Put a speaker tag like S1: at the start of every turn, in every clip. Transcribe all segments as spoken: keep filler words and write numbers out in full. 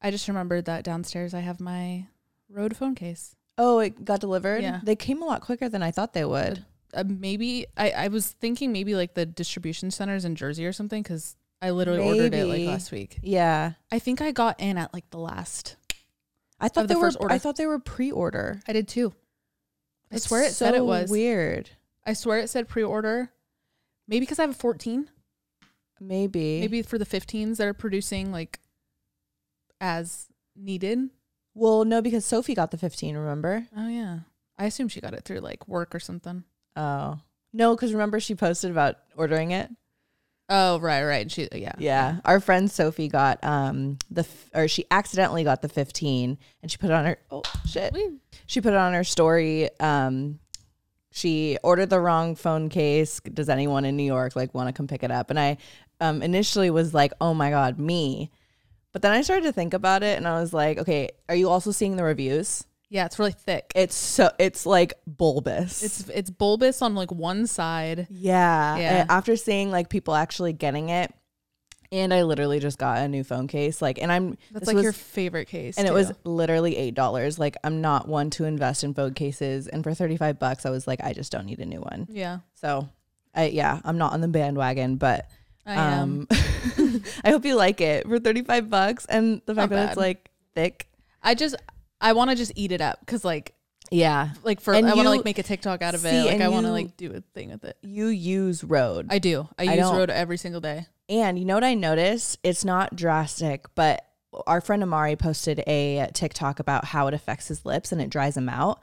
S1: I just remembered that downstairs I have my Rode phone case.
S2: Oh, it got delivered?
S1: Yeah.
S2: They came a lot quicker than I thought they would.
S1: Uh, uh, maybe, I, I was thinking maybe like the distribution centers in Jersey or something, because I literally maybe. ordered it like last week.
S2: Yeah.
S1: I think I got in at like the last.
S2: I thought they
S1: the
S2: were,
S1: first order.
S2: I thought they were pre-order.
S1: I did too. I
S2: It's
S1: swear it
S2: so
S1: said it was.
S2: weird.
S1: I swear it said pre-order. Maybe because I have a fourteen.
S2: Maybe.
S1: Maybe for the fifteens that are producing like as needed.
S2: Well, no, because Sophie got the fifteen, remember?
S1: Oh, yeah. I assume she got it through like work or something.
S2: Oh. No, because remember she posted about ordering it?
S1: Oh, right, right. She, yeah.
S2: Yeah. Our friend Sophie got um the, f- or she accidentally got the fifteen and she put it on her, oh, shit.
S1: Wee.
S2: She put it on her story. Um, she ordered the wrong phone case. Does anyone in New York like want to come pick it up? And I um, initially was like, oh my God, me. But then I started to think about it and I was like, okay, are you also seeing the reviews?
S1: Yeah, it's really thick.
S2: It's so, it's like bulbous.
S1: It's it's bulbous on like one side.
S2: Yeah.
S1: Yeah.
S2: And after seeing like people actually getting it, and I literally just got a new phone case. Like, and I'm,
S1: That's
S2: this
S1: like
S2: was-
S1: your favorite case.
S2: and
S1: too.
S2: it was literally eight dollars. Like, I'm not one to invest in phone cases. And for thirty-five bucks, I was like, I just don't need a new one.
S1: Yeah.
S2: So I, yeah, I'm not on the bandwagon, but
S1: I am.
S2: um, I hope you like it for thirty-five bucks. And the fact
S1: Not
S2: that
S1: bad.
S2: it's like thick.
S1: I just, I want to just eat it up because like,
S2: Yeah.
S1: like for,
S2: And
S1: I want to
S2: you-
S1: like make a TikTok out of
S2: see,
S1: it. Like
S2: and
S1: I want to
S2: you-
S1: like do a thing with it.
S2: You use Rode.
S1: I do. I,
S2: I
S1: use
S2: don't-
S1: Rode every single day.
S2: And you know what I noticed? It's not drastic, but our friend Amari posted a TikTok about how it affects his lips and it dries them out.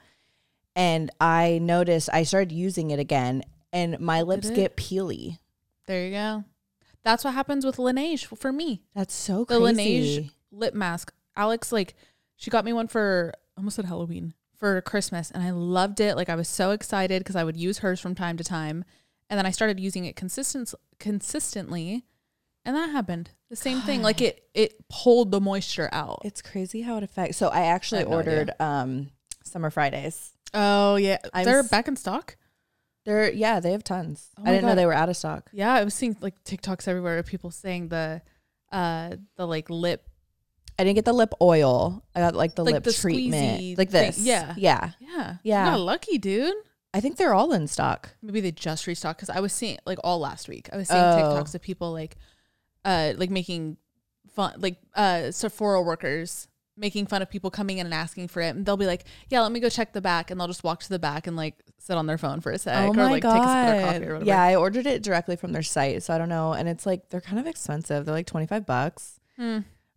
S2: And I noticed I started using it again and my lips
S1: it?
S2: get peely.
S1: There you go. That's what happens with Laneige for me.
S2: That's so
S1: The
S2: crazy.
S1: Laneige lip mask. Alex, like, she got me one for, almost at Halloween, for Christmas. And I loved it. Like, I was so excited because I would use hers from time to time. And then I started using it consistent, consistently. And that happened. The same
S2: God.
S1: thing. Like, it it pulled the moisture out.
S2: It's crazy how it affects. So I actually
S1: I have no
S2: ordered um, Summer Fridays.
S1: Oh, yeah.
S2: I'm
S1: They're
S2: s-
S1: back in stock?
S2: They're, yeah, they have tons.
S1: Oh
S2: I
S1: my
S2: didn't know
S1: God.
S2: they were out of stock.
S1: Yeah, I was seeing, like, TikToks everywhere of people saying the, uh, the, like, lip.
S2: I didn't get the lip oil. I got like the
S1: Like
S2: lip
S1: the
S2: treatment.
S1: squeezy
S2: Like
S1: thing.
S2: this.
S1: Yeah.
S2: Yeah.
S1: Yeah.
S2: Yeah.
S1: You got lucky, dude.
S2: I think they're all in stock.
S1: Maybe they just restocked because I was seeing like all last week. I was seeing
S2: Oh.
S1: TikToks of people like, uh, like making fun, like uh, Sephora workers making fun of people coming in and asking for it, and they'll be like, "Yeah, let me go check the back," and they'll just walk to the back and like sit on their phone for a sec,
S2: Oh
S1: or
S2: my
S1: like
S2: God.
S1: take a sip of their coffee or whatever.
S2: Yeah, I ordered it directly from their site, so I don't know. And it's like they're kind of expensive. They're like twenty-five bucks.
S1: Hmm.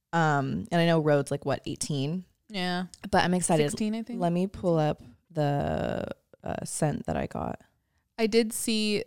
S2: Um, and I know Rode's like what, eighteen?
S1: Yeah,
S2: But I'm excited.
S1: sixteen, I think.
S2: Let me pull up the uh, scent that I got.
S1: I did see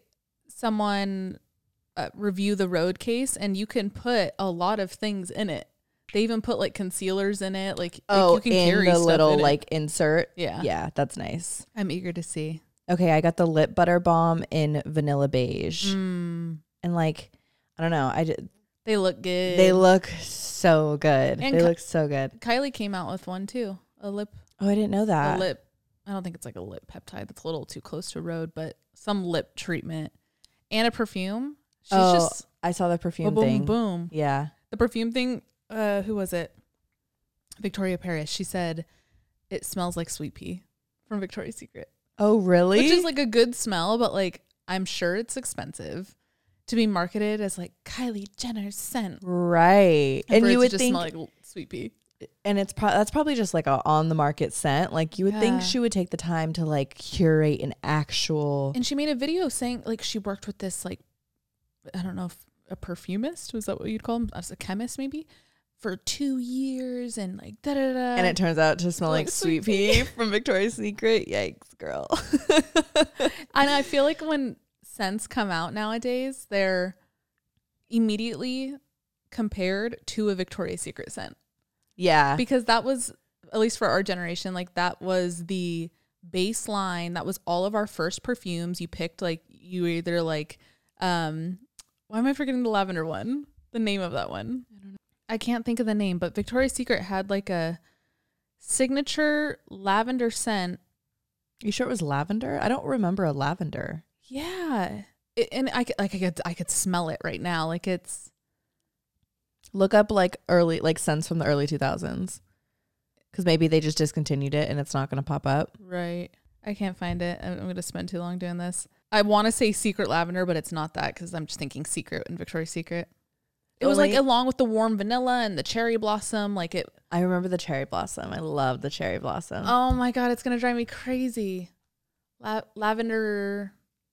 S1: someone uh, review the Rode case, and you can put a lot of things in it. They even put like concealers in it. Like,
S2: Oh,
S1: like you can
S2: in
S1: carry
S2: the
S1: stuff
S2: little
S1: in it.
S2: like insert.
S1: Yeah.
S2: Yeah, that's nice.
S1: I'm eager to see.
S2: Okay, I got the lip butter balm in vanilla beige.
S1: Mm,
S2: And like, I don't know. I did,
S1: they look good.
S2: they look so good.
S1: And
S2: they
S1: Ki-
S2: look so good.
S1: Kylie came out with one too. A lip,
S2: Oh, I didn't know
S1: a
S2: that.
S1: lip. I don't think it's like a lip peptide. That's a little too close to Rode, but some lip treatment and a perfume. She's
S2: Oh,
S1: just
S2: I saw the perfume
S1: boom,
S2: thing.
S1: boom, boom.
S2: Yeah.
S1: The perfume thing. Uh, who was it? Victoria Paris. She said it smells like sweet pea from Victoria's Secret,
S2: Oh, really?
S1: which is like a good smell, but like I'm sure it's expensive to be marketed as like Kylie Jenner's scent.
S2: right.
S1: And,
S2: And
S1: for it
S2: you
S1: to
S2: would
S1: just
S2: think,
S1: smell like l- sweet pea.
S2: and it's pro- that's probably just like a on the market scent. Like you would
S1: Yeah.
S2: think she would take the time to like curate an actual.
S1: And she made a video saying like she worked with this like, I don't know if a perfumist, was that what you'd call him? As a chemist maybe, for two years and like da da da.
S2: And it turns out to smell like,
S1: like
S2: sweet
S1: sweet
S2: pea from Victoria's Secret. Yikes, girl.
S1: And I feel like when scents come out nowadays, they're immediately compared to a Victoria's Secret scent.
S2: Yeah.
S1: Because that was, at least for our generation, like that was the baseline. That was all of our first perfumes. You picked like, you were either like, um, why am I forgetting the lavender one? The name of that one. I don't know. I can't think of the name, but Victoria's Secret had like a signature lavender scent.
S2: You sure it was lavender? I don't remember a lavender.
S1: Yeah. It, and I could, like I could I could smell it right now. Like it's
S2: Look up like early, like scents from the early two thousands. Because maybe they just discontinued it and it's not going to pop up.
S1: Right. I can't find it. I'm going to spend too long doing this. I want to say Secret Lavender, but it's not that because I'm just thinking Secret and Victoria's Secret. It was
S2: Only-
S1: like along with the warm vanilla and the cherry blossom. Like it.
S2: I remember the cherry blossom. I love the cherry blossom.
S1: Oh my God. It's going to drive me crazy. La- lavender.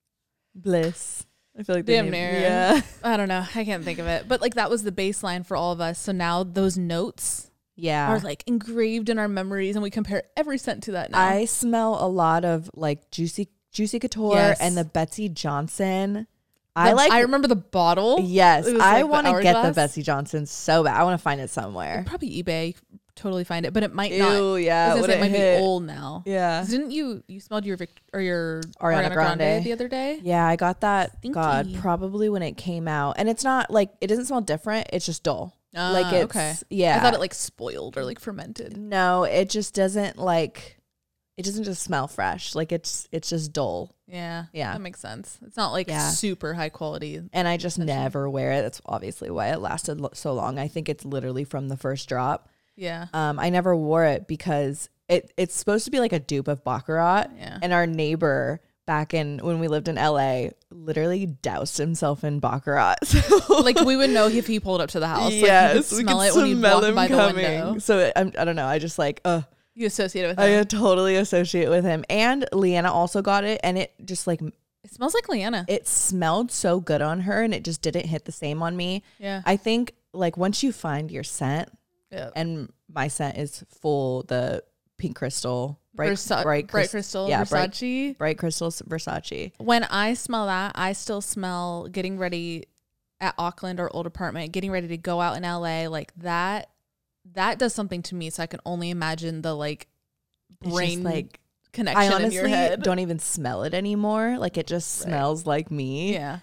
S2: Bliss. I feel like
S1: Damn
S2: the name,
S1: near.
S2: yeah.
S1: I don't know. I can't think of it. But like that was the baseline for all of us. So now those notes
S2: Yeah.
S1: are like engraved in our memories and we compare every scent to that now.
S2: I smell a lot of like Juicy Juicy Couture
S1: Yes.
S2: and the Betsy Johnson.
S1: The-
S2: I like
S1: I remember the bottle.
S2: Yes,
S1: It was
S2: I
S1: like the
S2: want to get the
S1: hourglass.
S2: Betsy Johnson so bad. I want to find it somewhere.
S1: Probably eBay. Totally find it, but it might
S2: Ew,
S1: not.
S2: yeah,
S1: I was gonna
S2: would
S1: say it
S2: it
S1: might
S2: hit?
S1: be old now.
S2: Yeah.
S1: 'Cause Didn't you you smelled your Vic, or your
S2: Ariana
S1: Ariana, Grande.
S2: Grande
S1: the other day?
S2: Yeah, I got that.
S1: Stinky.
S2: God, probably when it came out, and it's not like it doesn't smell different. It's just dull.
S1: Ah,
S2: like it's
S1: okay.
S2: yeah.
S1: I thought it like spoiled or like fermented.
S2: no, it just doesn't like. It doesn't just smell fresh. Like it's it's just dull.
S1: Yeah,
S2: Yeah.
S1: that makes sense. It's not like
S2: Yeah.
S1: super high quality.
S2: And I just never wear it. That's obviously why it lasted lo- so long. I think it's literally from the first drop.
S1: Yeah,
S2: Um, I never wore it because it it's supposed to be like a dupe of Baccarat.
S1: Yeah.
S2: And our neighbor back in when we lived in L A literally doused himself in Baccarat. So
S1: like we would know if he pulled up to the house.
S2: yes,
S1: like
S2: we
S1: you could smell
S2: could
S1: it when you
S2: smell
S1: walk
S2: him
S1: by the
S2: coming.
S1: window.
S2: So it, I'm, I don't know. I just like uh
S1: You associate it with
S2: I
S1: him.
S2: uh, totally associate with him. And Leanna also got it, and it just like
S1: It smells like Leanna.
S2: it smelled so good on her, and it just didn't hit the same on me.
S1: Yeah.
S2: I think like once you find your scent,
S1: yeah.
S2: and my scent is full the pink crystal, bright,
S1: Versa-
S2: bright,
S1: bright
S2: crys-
S1: crystal,
S2: yeah, bright,
S1: Versace.
S2: bright crystals, Versace.
S1: When I smell that, I still smell getting ready at Auckland or old apartment, getting ready to go out in L A. Like that, that does something to me. So I can only imagine the like
S2: It's
S1: brain
S2: just, like
S1: connection
S2: I
S1: in
S2: honestly
S1: your head.
S2: don't even smell it anymore. Like it just
S1: Right.
S2: smells like me.
S1: Yeah.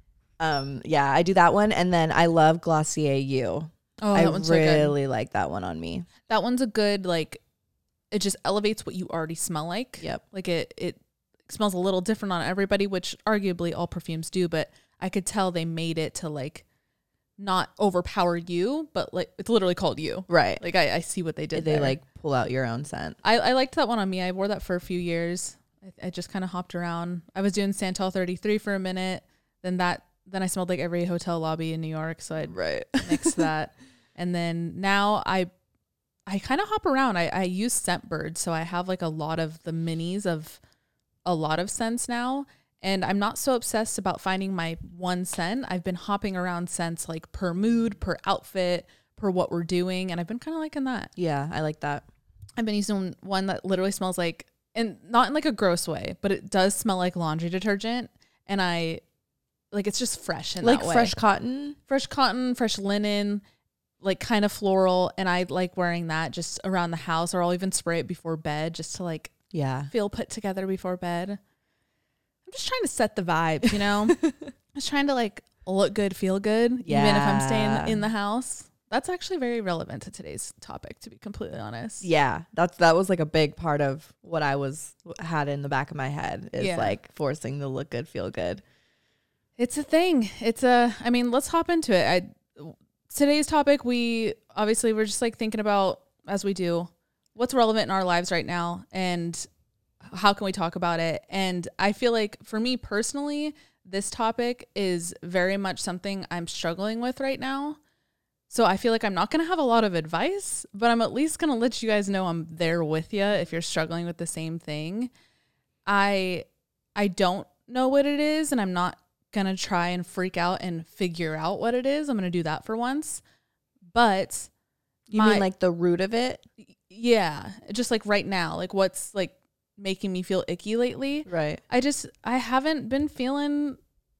S2: Um. Yeah, I do that one, and then I love Glossier You.
S1: Oh,
S2: I
S1: that one's so good.
S2: really like that one on me.
S1: That one's a good like. It just elevates what you already smell like.
S2: Yep.
S1: Like it, it smells a little different on everybody, which arguably all perfumes do. But I could tell they made it to like not overpower you, but like it's literally called you.
S2: Right.
S1: Like I, I see what they did.
S2: They
S1: there.
S2: like pull out your own scent.
S1: I, I liked that one on me. I wore that for a few years. I, I just kind of hopped around. I was doing Santal thirty-three for a minute. Then that, then I smelled like every hotel lobby in New York. So I
S2: Right.
S1: mixed that. And then now I, I kind of hop around. I, I use Scentbird. So I have like a lot of the minis of a lot of scents now. And I'm not so obsessed about finding my one scent. I've been hopping around scents like per mood, per outfit, per what we're doing. And I've been kind of liking that.
S2: Yeah, I like that.
S1: I've been using one that literally smells like, and not in like a gross way, but it does smell like laundry detergent. And I, like, it's just fresh in
S2: Like
S1: that way.
S2: fresh cotton.
S1: Fresh cotton, fresh linen, like kind of floral. And I like wearing that just around the house, or I'll even spray it before bed just to like
S2: Yeah.
S1: feel put together before bed. I'm just trying to set the vibes, you know? Just trying to like look good, feel good, even if I'm
S2: Yeah.
S1: staying in the house. That's actually very relevant to today's topic, to be completely honest.
S2: Yeah, that's that was like a big part of what I was had in the back of my head is
S1: Yeah.
S2: like forcing the look good, feel good.
S1: It's a thing. It's a, I mean, let's hop into it. I, today's topic, we obviously we're just like thinking about, as we do, what's relevant in our lives right now and how can we talk about it? And I feel like for me personally, this topic is very much something I'm struggling with right now. So I feel like I'm not going to have a lot of advice, but I'm at least going to let you guys know I'm there with you if you're struggling with the same thing. I I don't know what it is, and I'm not going to try and freak out and figure out what it is. I'm going to do that for once. But
S2: You
S1: my-
S2: mean like the root of it?
S1: yeah, just like right now, like what's like making me feel icky lately.
S2: Right.
S1: I just, I haven't been feeling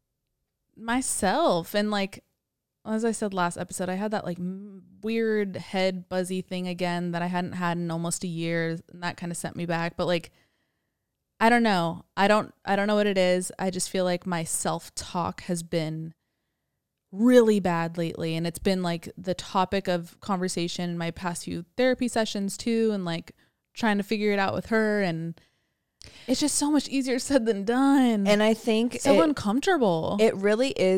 S1: myself. And like, as I said last episode, I had that like m- weird head buzzy thing again that I hadn't had in almost a year. And that kind of sent me back. But like, I don't know. I don't, I don't know what it is. I just feel like my self-talk has been really bad lately. And it's been like the topic of conversation in my past few therapy sessions too. And like trying to figure it out with her. And it's just so much easier said than done.
S2: And I think
S1: so
S2: it,
S1: uncomfortable.
S2: it really is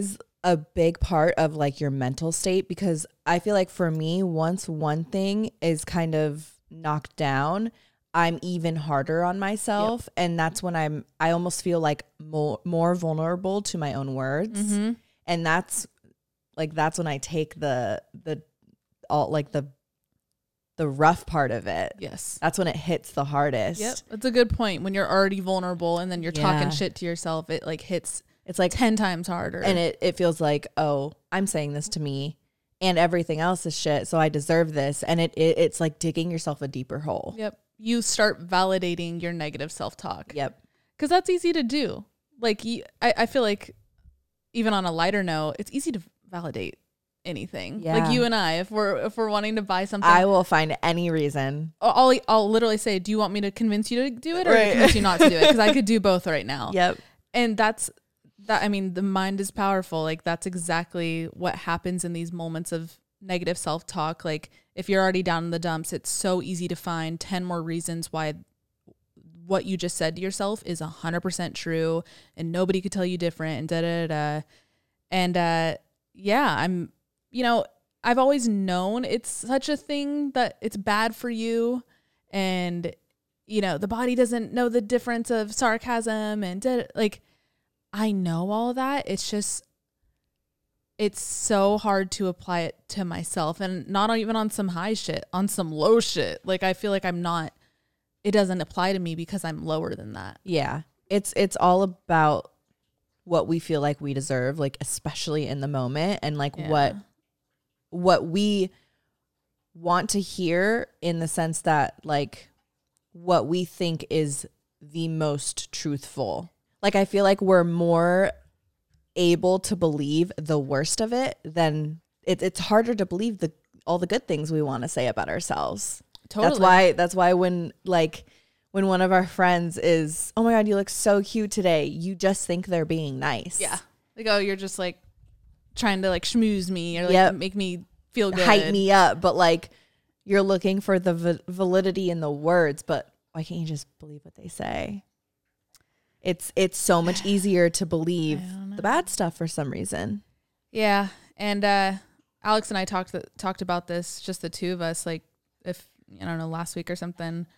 S2: a big part of like your mental state, because I feel like for me, once one thing is kind of knocked down, I'm even harder on myself. Yep. And that's when I'm, I almost feel like more, more vulnerable to my own words. Mm-hmm. And that's like, that's when I take the, the, all like the, the rough part of it.
S1: Yes.
S2: That's when it hits the hardest.
S1: Yep. That's a good point. When you're already vulnerable and then you're yeah. talking shit to yourself, it like hits, it's like ten times harder.
S2: And it, it feels like, oh, I'm saying this to me and everything else is shit, so I deserve this. And it, it it's like digging yourself a deeper hole.
S1: Yep. You start validating your negative self-talk.
S2: Yep.
S1: Because that's easy to do. Like, you, I, I feel like even on a lighter note, it's easy to validate anything. Yeah. Like you and I, if we're if we're wanting to buy something,
S2: I will find any reason.
S1: I'll I'll literally say, do you want me to convince you to do it or right. to convince you not to do it? Because I could do both right now.
S2: Yep.
S1: And that's that. I mean, the mind is powerful. Like that's exactly what happens in these moments of negative self-talk. Like if you're already down in the dumps, it's so easy to find ten more reasons why what you just said to yourself is one hundred percent true and nobody could tell you different and da da da. And uh, yeah, I'm, you know, I've always known it's such a thing that it's bad for you. And, you know, the body doesn't know the difference of sarcasm and da, like, I know all of that. It's just, it's so hard to apply it to myself, and not even on some high shit, on some low shit. Like, I feel like I'm not, it doesn't apply to me because I'm lower than that.
S2: Yeah. It's, it's all about what we feel like we deserve, like, especially in the moment, and like yeah. what, what we want to hear, in the sense that like what we think is the most truthful. Like, I feel like we're more able to believe the worst of it than it, it's harder to believe the all the good things we want to say about ourselves. Totally. That's why that's why when like when one of our friends is, oh my God, you look so cute today, you just think they're being nice.
S1: Yeah. Like, oh, you're just like trying to like schmooze me or like yep. make me feel good.
S2: Hype me up. But like you're looking for the v- validity in the words, but why can't you just believe what they say? It's it's so much easier to believe the bad stuff for some reason.
S1: Yeah. And uh, Alex and I talked th- talked about this, just the two of us, like if, I don't know, last week or something,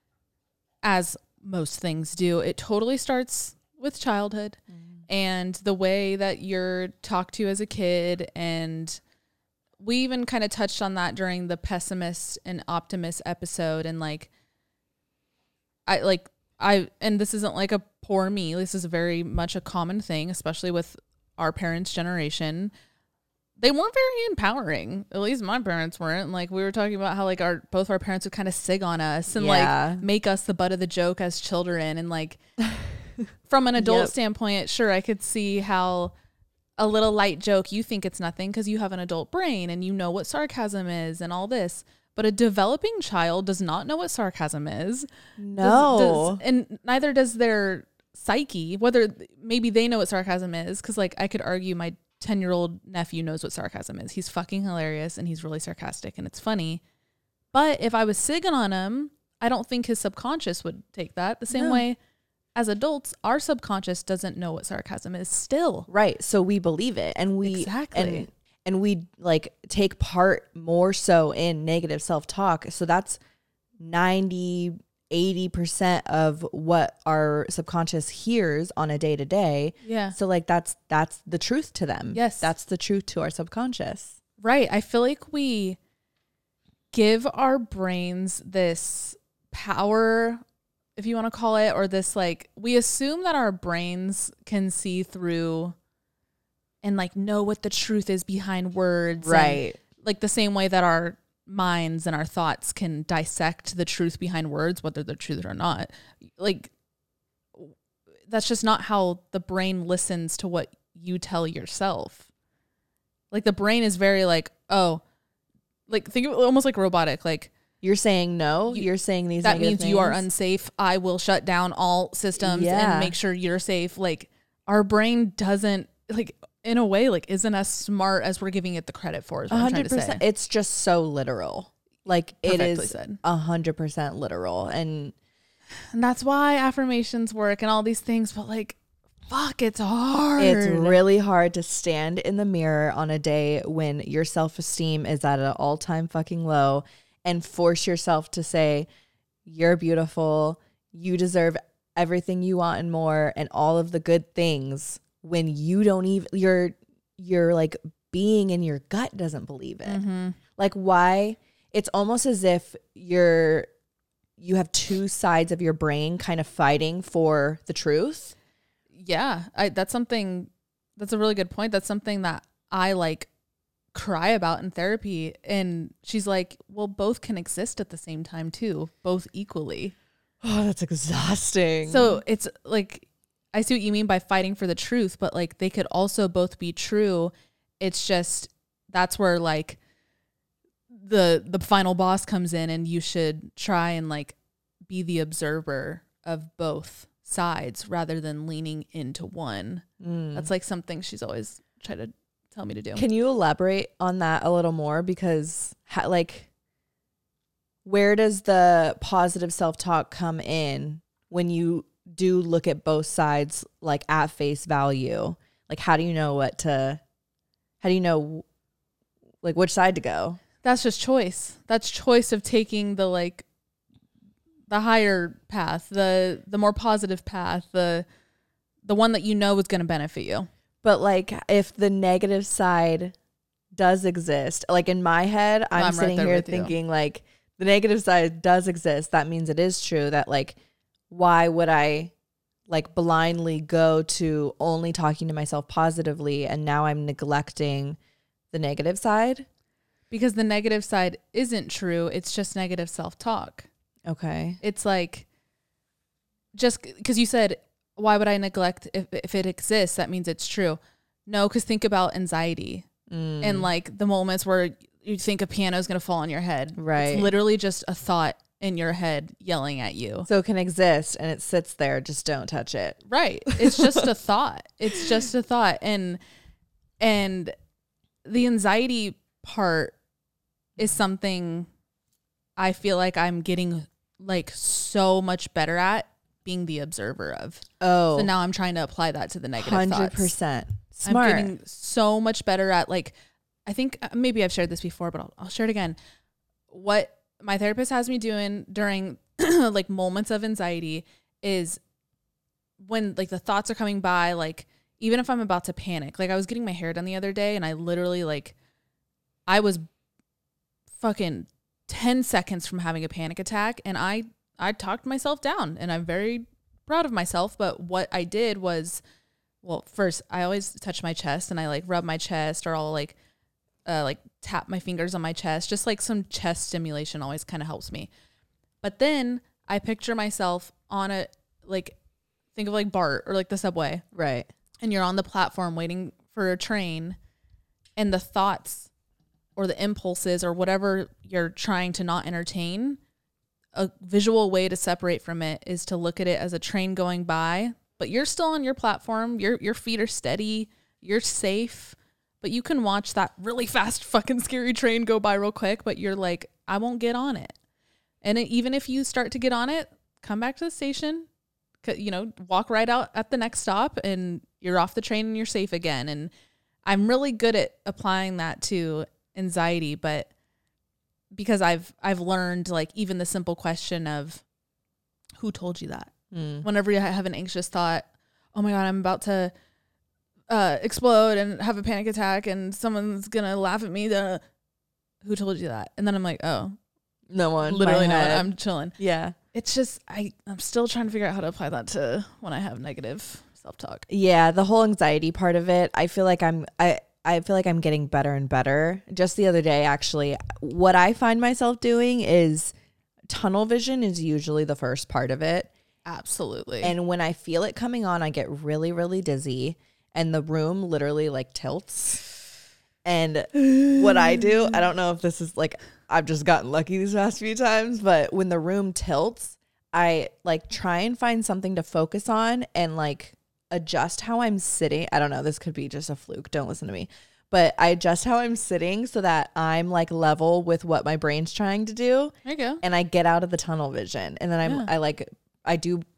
S1: as most things do. It totally starts with childhood mm. and the way that you're talked to as a kid. And we even kind of touched on that during the pessimist and optimist episode. And like, I like, I, and this isn't like a poor me. This is very much a common thing, especially with our parents' generation. They weren't very empowering. At least my parents weren't. Like we were talking about how like our, both our parents would kind of sig on us and yeah. like make us the butt of the joke as children. And like from an adult yep. standpoint, sure, I could see how a little light joke, you think it's nothing because you have an adult brain and you know what sarcasm is and all this. But a developing child does not know what sarcasm is.
S2: No.
S1: Does, does, and neither does their psyche, whether maybe they know what sarcasm is. Because like I could argue my ten-year-old nephew knows what sarcasm is. He's fucking hilarious and he's really sarcastic and it's funny. But if I was sigging on him, I don't think his subconscious would take that. The same no. way as adults, our subconscious doesn't know what sarcasm is still.
S2: Right. So we believe it. And we...
S1: Exactly.
S2: And, And we like take part more so in negative self-talk. So that's ninety, eighty percent of what our subconscious hears on a day to day.
S1: Yeah.
S2: So like that's, that's the truth to them.
S1: Yes.
S2: That's the truth to our subconscious.
S1: Right. I feel like we give our brains this power, if you want to call it, or this like, we assume that our brains can see through and like know what the truth is behind words.
S2: Right.
S1: And like the same way that our minds and our thoughts can dissect the truth behind words, whether they're true or not. Like that's just not how the brain listens to what you tell yourself. Like the brain is very like, oh, like think of it almost like robotic. Like
S2: you're saying no, you, you're saying these
S1: that means
S2: things.
S1: You are unsafe. I will shut down all systems yeah. and make sure you're safe. Like our brain doesn't like, in a way, like isn't as smart as we're giving it the credit for. Is what one hundred percent. I'm trying to say.
S2: It's just so literal. Like
S1: Perfectly
S2: it is a hundred percent literal. And
S1: and that's why affirmations work and all these things. But like, fuck, it's hard.
S2: It's really hard to stand in the mirror on a day when your self-esteem is at an all-time fucking low and force yourself to say, you're beautiful, you deserve everything you want and more, and all of the good things, when you don't even, you're, you're like being in your gut doesn't believe it.
S1: Mm-hmm.
S2: Like, why? It's almost as if you're, you have two sides of your brain kind of fighting for the truth.
S1: Yeah, I, that's something, that's a really good point. That's something that I like cry about in therapy. And she's like, well, both can exist at the same time too, both equally.
S2: Oh, that's exhausting.
S1: So it's like, I see what you mean by fighting for the truth, but like they could also both be true. It's just, that's where like the, the final boss comes in, and you should try and like be the observer of both sides rather than leaning into one. Mm. That's like something she's always tried to tell me to do.
S2: Can you elaborate on that a little more? Because ha- like, where does the positive self-talk come in when you do look at both sides, like at face value? Like, how do you know what to, how do you know like which side to go?
S1: That's just choice. That's choice of taking the like the higher path, the the more positive path, the the one that you know is going to benefit you.
S2: But like, if the negative side does exist, like in my head, I'm, I'm sitting right here thinking you. Like the negative side does exist. That means it is true that like, why would I like blindly go to only talking to myself positively, and now I'm neglecting the negative side?
S1: Because the negative side isn't true. It's just negative self-talk.
S2: Okay.
S1: It's like, just because you said, why would I neglect if, if it exists? That means it's true. No, because think about anxiety mm. and like the moments where you think a piano is going to fall on your head.
S2: Right.
S1: It's literally just a thought in your head yelling at you.
S2: So it can exist and it sits there. Just don't touch it.
S1: Right. It's just a thought. It's just a thought. And, and the anxiety part is something I feel like I'm getting like so much better at being the observer of.
S2: Oh.
S1: So now I'm trying to apply that to the negative
S2: one
S1: hundred
S2: percent.
S1: thoughts.
S2: Smart.
S1: I'm getting so much better at like, I think maybe I've shared this before, but I'll, I'll share it again. What my therapist has me doing during like moments of anxiety is when like the thoughts are coming by, like even if I'm about to panic, like I was getting my hair done the other day and I literally like, I was fucking ten seconds from having a panic attack, and I I talked myself down, and I'm very proud of myself. But what I did was, well, first I always touch my chest and I like rub my chest, or I'll like uh like tap my fingers on my chest. Just like some chest stimulation always kind of helps me. But then I picture myself on a, like, think of like BART or like the subway,
S2: right? And
S1: you're on the platform waiting for a train, and the thoughts or the impulses or whatever you're trying to not entertain, a visual way to separate from it is to look at it as a train going by, but you're still on your platform. Your your feet are steady. You're safe, but you can watch that really fast fucking scary train go by real quick, but you're like, I won't get on it. And it, even if you start to get on it, come back to the station, you know, walk right out at the next stop, and you're off the train and you're safe again. And I'm really good at applying that to anxiety, but because I've I've learned like even the simple question of who told you that? Mm. Whenever you have an anxious thought, oh my God, I'm about to uh, explode and have a panic attack and someone's gonna laugh at me. The who told you that? And then I'm like, oh,
S2: no one.
S1: Literally no one. I'm chilling.
S2: Yeah.
S1: It's just I I'm still trying to figure out how to apply that to when I have negative self-talk.
S2: Yeah, the whole anxiety part of it. I feel like I'm I. I feel like I'm getting better and better. Just the other day, actually, what I find myself doing is tunnel vision is usually the first part of it.
S1: Absolutely.
S2: And when I feel it coming on, I get really, really dizzy, and the room literally like tilts. And what I do, I don't know if this is like, I've just gotten lucky these past few times, but when the room tilts, I like try and find something to focus on and like adjust how I'm sitting. I don't know. This could be just a fluke. Don't listen to me. But I adjust how I'm sitting so that I'm like level with what my brain's trying to do.
S1: There you go.
S2: And I get out of the tunnel vision. And then I'm, yeah. I like, I do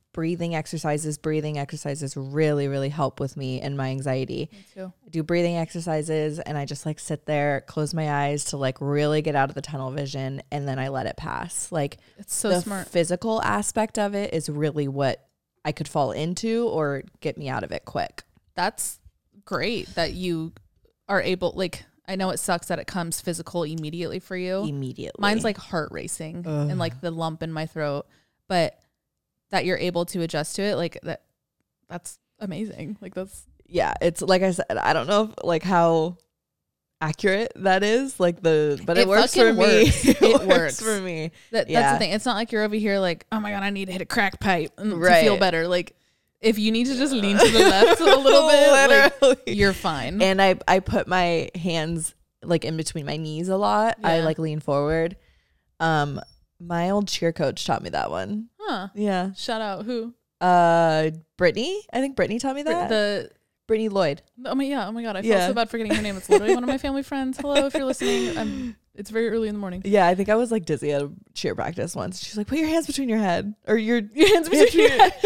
S2: breathing exercises. Breathing exercises really, really help with me and my anxiety.
S1: Me too.
S2: I do breathing exercises and I just like sit there, close my eyes to like really get out of the tunnel vision, and then I let it pass. Like
S1: It's so
S2: the
S1: smart.
S2: physical aspect of it is really what I could fall into or get me out of it quick.
S1: That's great that you are able, like, I know it sucks that it comes physical immediately for you.
S2: Immediately.
S1: Mine's like heart racing
S2: Ugh.
S1: and like the lump in my throat, but that you're able to adjust to it, like that, that's amazing. Like that's,
S2: yeah, it's like I said, I don't know if, like how accurate that is, like the, but it,
S1: It
S2: works
S1: fucking
S2: for me.
S1: works.
S2: it,
S1: It
S2: works.
S1: works.
S2: for me.
S1: that that's
S2: Yeah.
S1: the thing. It's not like you're over here like, oh my God, I need to hit a crack pipe and to
S2: Right.
S1: feel better. Like if you need to just lean to the left a little bit, like,
S2: Literally.
S1: you're fine.
S2: And I, I put my hands like in between my knees a lot. I
S1: Yeah.
S2: like lean forward. Um, my old cheer coach taught me that one.
S1: Huh.
S2: Yeah.
S1: Shout out who?
S2: Uh, Brittany. I think Brittany taught me that.
S1: The
S2: Brittany Lloyd.
S1: Oh my yeah, oh my God, I felt
S2: Yeah.
S1: so bad forgetting her name. It's literally one of my family friends. Hello, if you're listening. I'm, it's very early in the morning.
S2: Yeah, I think I was like dizzy at a cheer practice once. She's like, "Put your hands between your head or your
S1: Your hands between your head.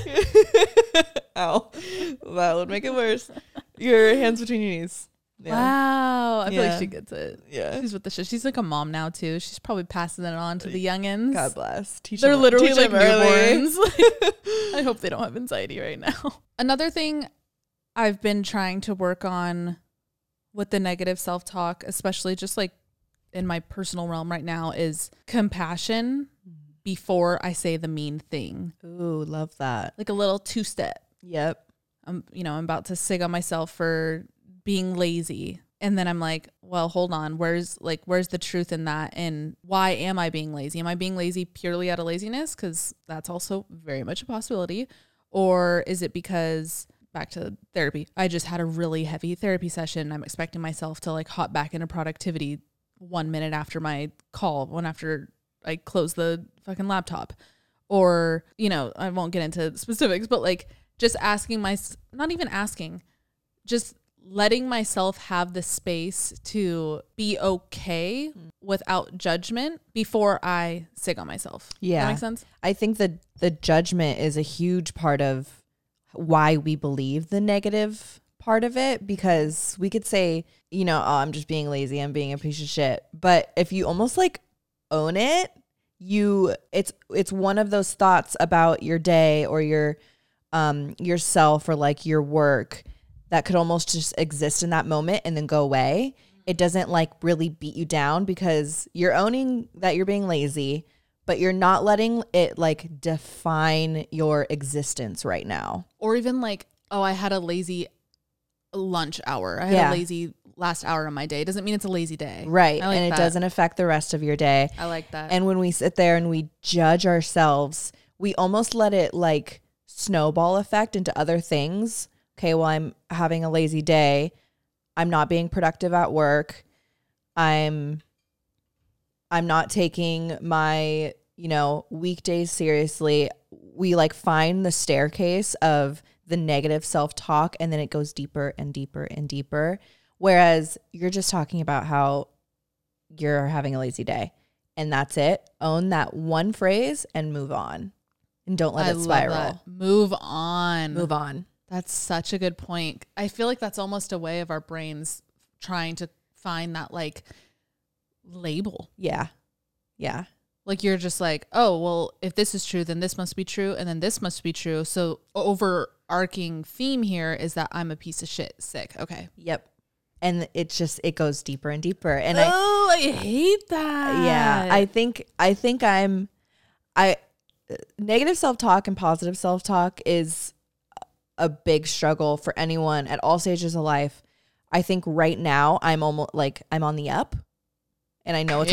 S2: Ow, that would make it worse. Your hands between your knees. Yeah,
S1: Wow, I feel
S2: Yeah.
S1: like she gets it.
S2: yeah.
S1: She's with the shit. She's like a mom now too. She's probably passing it on to the youngins.
S2: God bless. Teach
S1: They're
S2: them-
S1: literally
S2: teach
S1: like
S2: them early.
S1: newborns. Like, I hope they don't have anxiety right now. Another thing I've been trying to work on with the negative self-talk, especially just like in my personal realm right now, is compassion before I say the mean thing.
S2: Ooh, love that.
S1: Like a little two-step.
S2: Yep.
S1: I'm, you know, I'm about to sig on myself for being lazy. And then I'm like, well, hold on. Where's like, where's the truth in that? And why am I being lazy? Am I being lazy purely out of laziness? Because that's also very much a possibility. Or is it because, back to therapy, I just had a really heavy therapy session. I'm expecting myself to like hop back into productivity one minute after my call, one after I close the fucking laptop. Or, you know, I won't get into specifics, but like just asking my, not even asking, just letting myself have the space to be okay without judgment before I sig on myself.
S2: Yeah.
S1: Does that make sense?
S2: I think that the judgment is a huge part of why we believe the negative part of it, because we could say, you know, oh, I'm just being lazy, I'm being a piece of shit. But if you almost like own it, you it's it's one of those thoughts about your day or your um yourself or like your work that could almost just exist in that moment and then go away. It doesn't like really beat you down because you're owning that you're being lazy, but you're not letting it like define your existence right now.
S1: Or even like, oh, I had a lazy lunch hour. I had
S2: Yeah.
S1: a lazy last hour of my day. It doesn't mean it's a lazy day.
S2: Right.
S1: I like
S2: and it
S1: that.
S2: doesn't affect the rest of your day.
S1: I like that.
S2: And when we sit there and we judge ourselves, we almost let it like snowball effect into other things. Okay, well, I'm having a lazy day. I'm not being productive at work. I'm I'm not taking my, you know, weekdays seriously. We like find the staircase of the negative self-talk and then it goes deeper and deeper and deeper. Whereas you're just talking about how you're having a lazy day and that's it. Own that one phrase and move on. And don't let
S1: I
S2: it
S1: love
S2: spiral.
S1: that. Move on.
S2: Move on.
S1: That's such a good point. I feel like that's almost a way of our brains trying to find that like label.
S2: Yeah. Yeah.
S1: Like you're just like, oh, well, if this is true, then this must be true. And then this must be true. So overarching theme here is that I'm a piece of shit. Sick. Okay.
S2: Yep. And it's just, it goes deeper and deeper. And
S1: oh, I, I hate that.
S2: I, yeah, I think, I think I'm, I, negative self-talk and positive self-talk is a big struggle for anyone at all stages of life. I think right now I'm almost like I'm on the up. And I know it's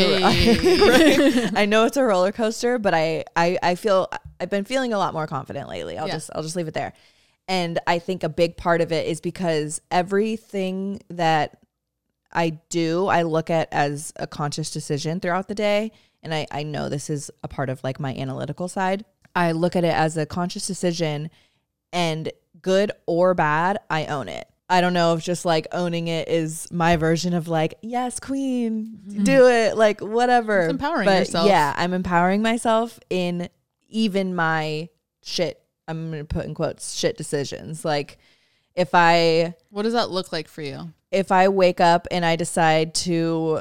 S1: Hey.
S2: a I know it's a roller coaster, but I, I I feel I've been feeling a lot more confident lately. I'll
S1: Yeah.
S2: just I'll just leave it there. And I think a big part of it is because everything that I do, I look at as a conscious decision throughout the day. And I, I know this is a part of like my analytical side. I look at it as a conscious decision, and good or bad, I own it. I don't know if just like owning it is my version of like, yes, queen,
S1: Mm-hmm.
S2: do it, like whatever.
S1: It's empowering
S2: but
S1: yourself.
S2: yeah, I'm empowering myself in even my shit, I'm going to put in quotes, shit decisions. Like if I,
S1: what does that look like for you?
S2: If I wake up and I decide to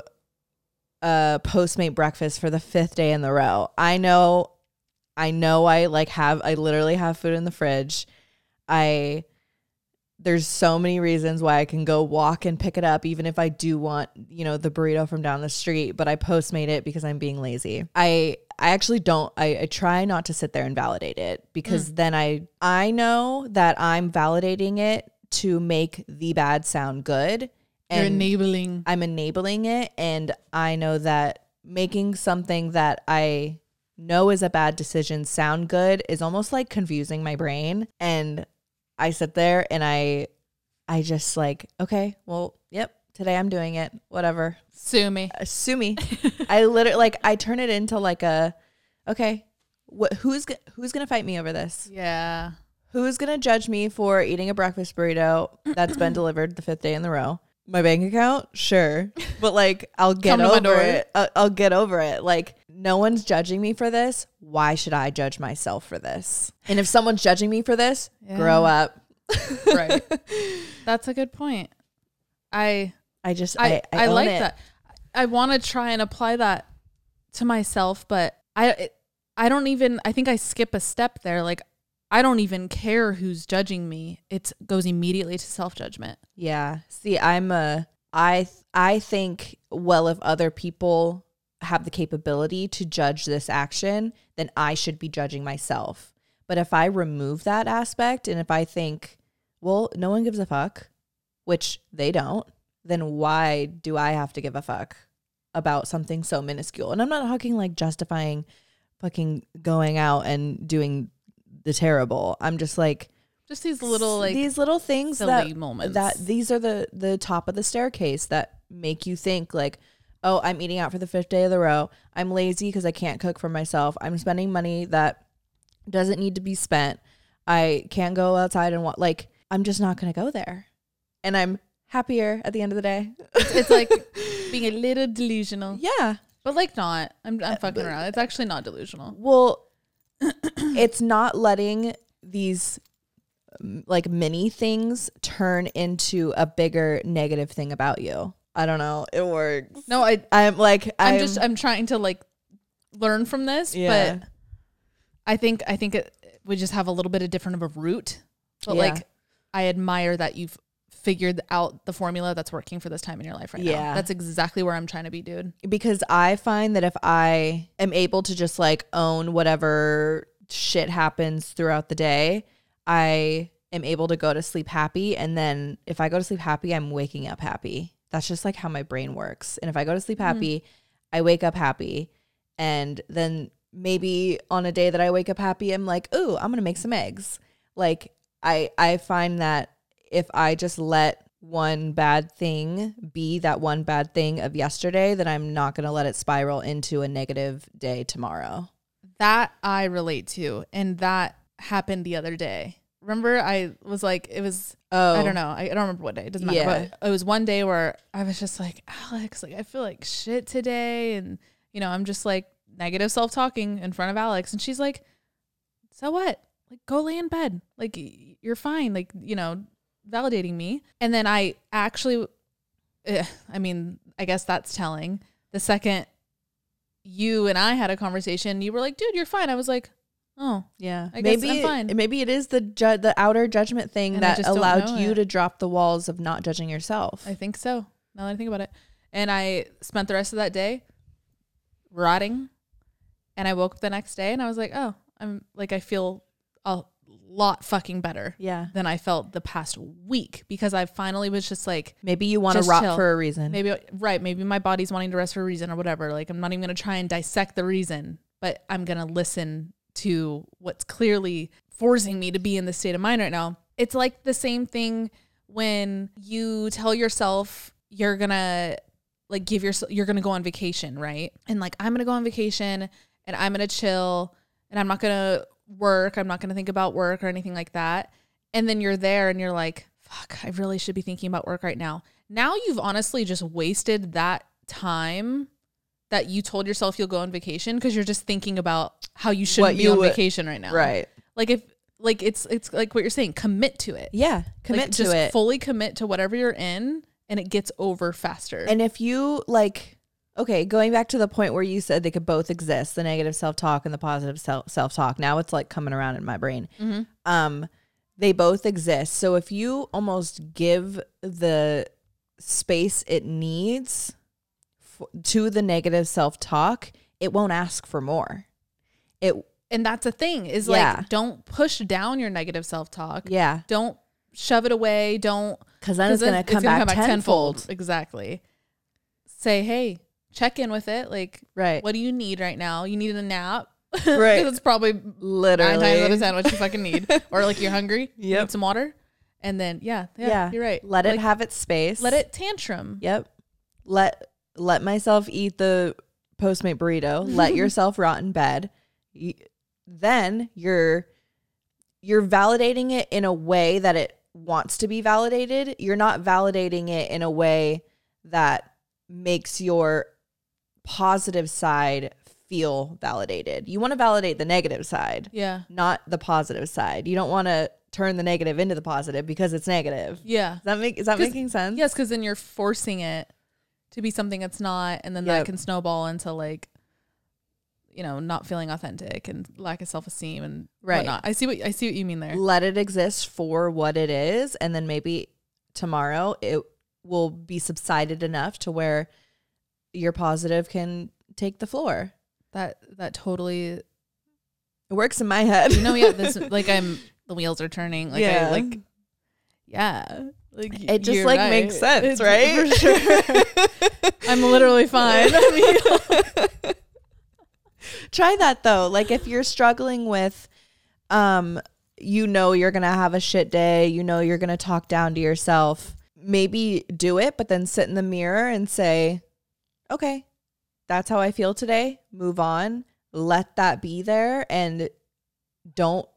S2: uh, Postmate breakfast for the fifth day in the row, I know, I know I like have, I literally have food in the fridge. I, there's so many reasons why I can go walk and pick it up, even if I do want, you know, the burrito from down the street, but I Postmate it because I'm being lazy. I, I actually don't, I, I try not to sit there and validate it because mm. then I, I know that I'm validating it to make the bad sound good. And
S1: You're enabling.
S2: I'm enabling it. And I know that making something that I know is a bad decision sound good is almost like confusing my brain. And I sit there and I, I just like, okay, well, yep, today I'm doing it. Whatever.
S1: Sue me.
S2: Uh, sue me. I literally like, I turn it into like a, okay, what, who's, who's going to fight me over this?
S1: Yeah.
S2: Who's going to judge me for eating a breakfast burrito that's been delivered the fifth day in the row? My bank account? Sure. But like, I'll get over it. I'll, I'll get over it. Like, no one's judging me for this. Why should I judge myself for this? And if someone's judging me for this, yeah. grow up.
S1: Right. That's a good point. I
S2: I just,
S1: I,
S2: I, I,
S1: I like
S2: it.
S1: that. I want to try and apply that to myself, but I, it, I don't even, I think I skip a step there. Like, I don't even care who's judging me. It goes immediately to self-judgment.
S2: Yeah. See, I'm a, I, I think, well, if other people have the capability to judge this action, then I should be judging myself. But if I remove that aspect and if I think, well, no one gives a fuck, which they don't, then why do I have to give a fuck about something so minuscule? And I'm not talking like justifying fucking going out and doing the terrible. I'm just like,
S1: just these little like
S2: these little things
S1: silly
S2: that
S1: moments
S2: that these are the the top of the staircase that make you think like, oh, I'm eating out for the fifth day of the row. I'm lazy because I can't cook for myself. I'm spending money that doesn't need to be spent. I can't go outside and what like I'm just not going to go there. And I'm happier at the end of the day.
S1: It's, it's like being a little delusional.
S2: Yeah.
S1: But like not. I'm I'm fucking around. It's actually not delusional.
S2: Well, it's not letting these like mini things turn into a bigger negative thing about you. I don't know. It works.
S1: No, I
S2: I'm like
S1: I'm,
S2: I'm
S1: just I'm trying to like learn from this,
S2: yeah.
S1: but I think I think it we just have a little bit of different of a route. But
S2: yeah.
S1: like I admire that you've figured out the formula that's working for this time in your life right
S2: yeah.
S1: now. That's exactly where I'm trying to be, dude.
S2: Because I find that if I am able to just like own whatever shit happens throughout the day, I am able to go to sleep happy. And then if I go to sleep happy, I'm waking up happy. That's just like how my brain works. And if I go to sleep happy, mm-hmm. I wake up happy. And then maybe on a day that I wake up happy, I'm like, ooh, I'm going to make some eggs. Like I, I find that if I just let one bad thing be that one bad thing of yesterday, then I'm not going to let it spiral into a negative day tomorrow.
S1: That I relate to. And that happened the other day. Remember, I was like, it was, oh, I don't know. I, I don't remember what day. It doesn't matter. Yeah. But it was one day where I was just like, Alex, like, I feel like shit today. And, you know, I'm just like negative self-talking in front of Alex. And she's like, so what? Like, go lay in bed. Like, you're fine. Like, you know, validating me. And then I actually, eh, I mean, I guess that's telling. The second you and I had a conversation, you were like, dude, you're fine. I was like, oh,
S2: yeah,
S1: I
S2: maybe
S1: guess I'm fine.
S2: Maybe it is the ju- the outer judgment thing
S1: and
S2: that allowed you
S1: it.
S2: to drop the walls of not judging yourself.
S1: I think so. Now that I think about it. And I spent the rest of that day rotting. And I woke up the next day and I was like, oh, I'm like, I feel a lot fucking better
S2: yeah.
S1: than I felt the past week because I finally was just like,
S2: maybe you want to rot chill. for a reason.
S1: Maybe, right. Maybe my body's wanting to rest for a reason or whatever. Like, I'm not even going to try and dissect the reason, but I'm going to listen to what's clearly forcing me to be in this state of mind right now. It's like the same thing when you tell yourself you're going to like give yourself, you're going to go on vacation, right? And like, I'm going to go on vacation and I'm going to chill and I'm not going to work. I'm not going to think about work or anything like that. And then you're there and you're like, fuck, I really should be thinking about work right now. Now you've honestly just wasted that time that you told yourself you'll go on vacation because you're just thinking about how you shouldn't what be you on would, vacation right now.
S2: Right.
S1: Like if like it's it's like what you're saying, commit to it.
S2: Yeah. Commit
S1: Like,
S2: to
S1: just
S2: it.
S1: fully commit to whatever you're in, and it gets over faster.
S2: And if you like, okay, going back to the point where you said they could both exist, the negative self-talk and the positive self self-talk. Now it's like coming around in my brain.
S1: mm-hmm.
S2: Um, they both exist. So if you almost give the space it needs f- to the negative self-talk, it won't ask for more. It
S1: And that's the thing is
S2: Yeah.
S1: like, don't push down your negative self-talk.
S2: yeah,
S1: Don't shove it away. Don't,
S2: because then it's gonna come back tenfold.
S1: Exactly. Say, hey, check in with it. Like,
S2: Right,
S1: what do you need right now? You need a nap.
S2: Right.
S1: 'Cause it's probably
S2: literally.
S1: nine times out of ten what you fucking need. Or like you're hungry. You
S2: Yep.
S1: need some water. And then yeah, yeah,
S2: Yeah.
S1: you're right.
S2: Let it
S1: Like,
S2: have its space.
S1: let it tantrum.
S2: Yep. Let let myself eat the Postmate burrito. Let yourself rot in bed. Y- Then you're you're validating it in a way that it wants to be validated. You're not validating it in a way that makes your positive side feel validated. You want to validate the negative side,
S1: Yeah.
S2: not the positive side. You don't want to turn the negative into the positive because it's negative.
S1: Yeah.
S2: Does that make is that
S1: 'Cause-
S2: making sense?
S1: Yes, because then you're forcing it to be something it's not, and then
S2: Yep.
S1: that can snowball into like, you know, not feeling authentic and lack of self esteem and
S2: Right.
S1: whatnot. I see what I see what you mean there.
S2: Let it exist for what it is, and then maybe tomorrow it will be subsided enough to where your positive can take the floor.
S1: That that totally,
S2: It works in my head.
S1: you know, yeah. This like I'm the wheels are turning. Like
S2: Yeah.
S1: I like, yeah. Like
S2: It just
S1: you're
S2: like
S1: right.
S2: makes sense,
S1: It's-
S2: right?
S1: For sure. I'm literally fine. I mean,
S2: Try that though. Like if you're struggling with, um, you know you're gonna have a shit day. You know you're gonna talk down to yourself. Maybe do it, but then sit in the mirror and say, "Okay, that's how I feel today. Move on. Let that be there, and don't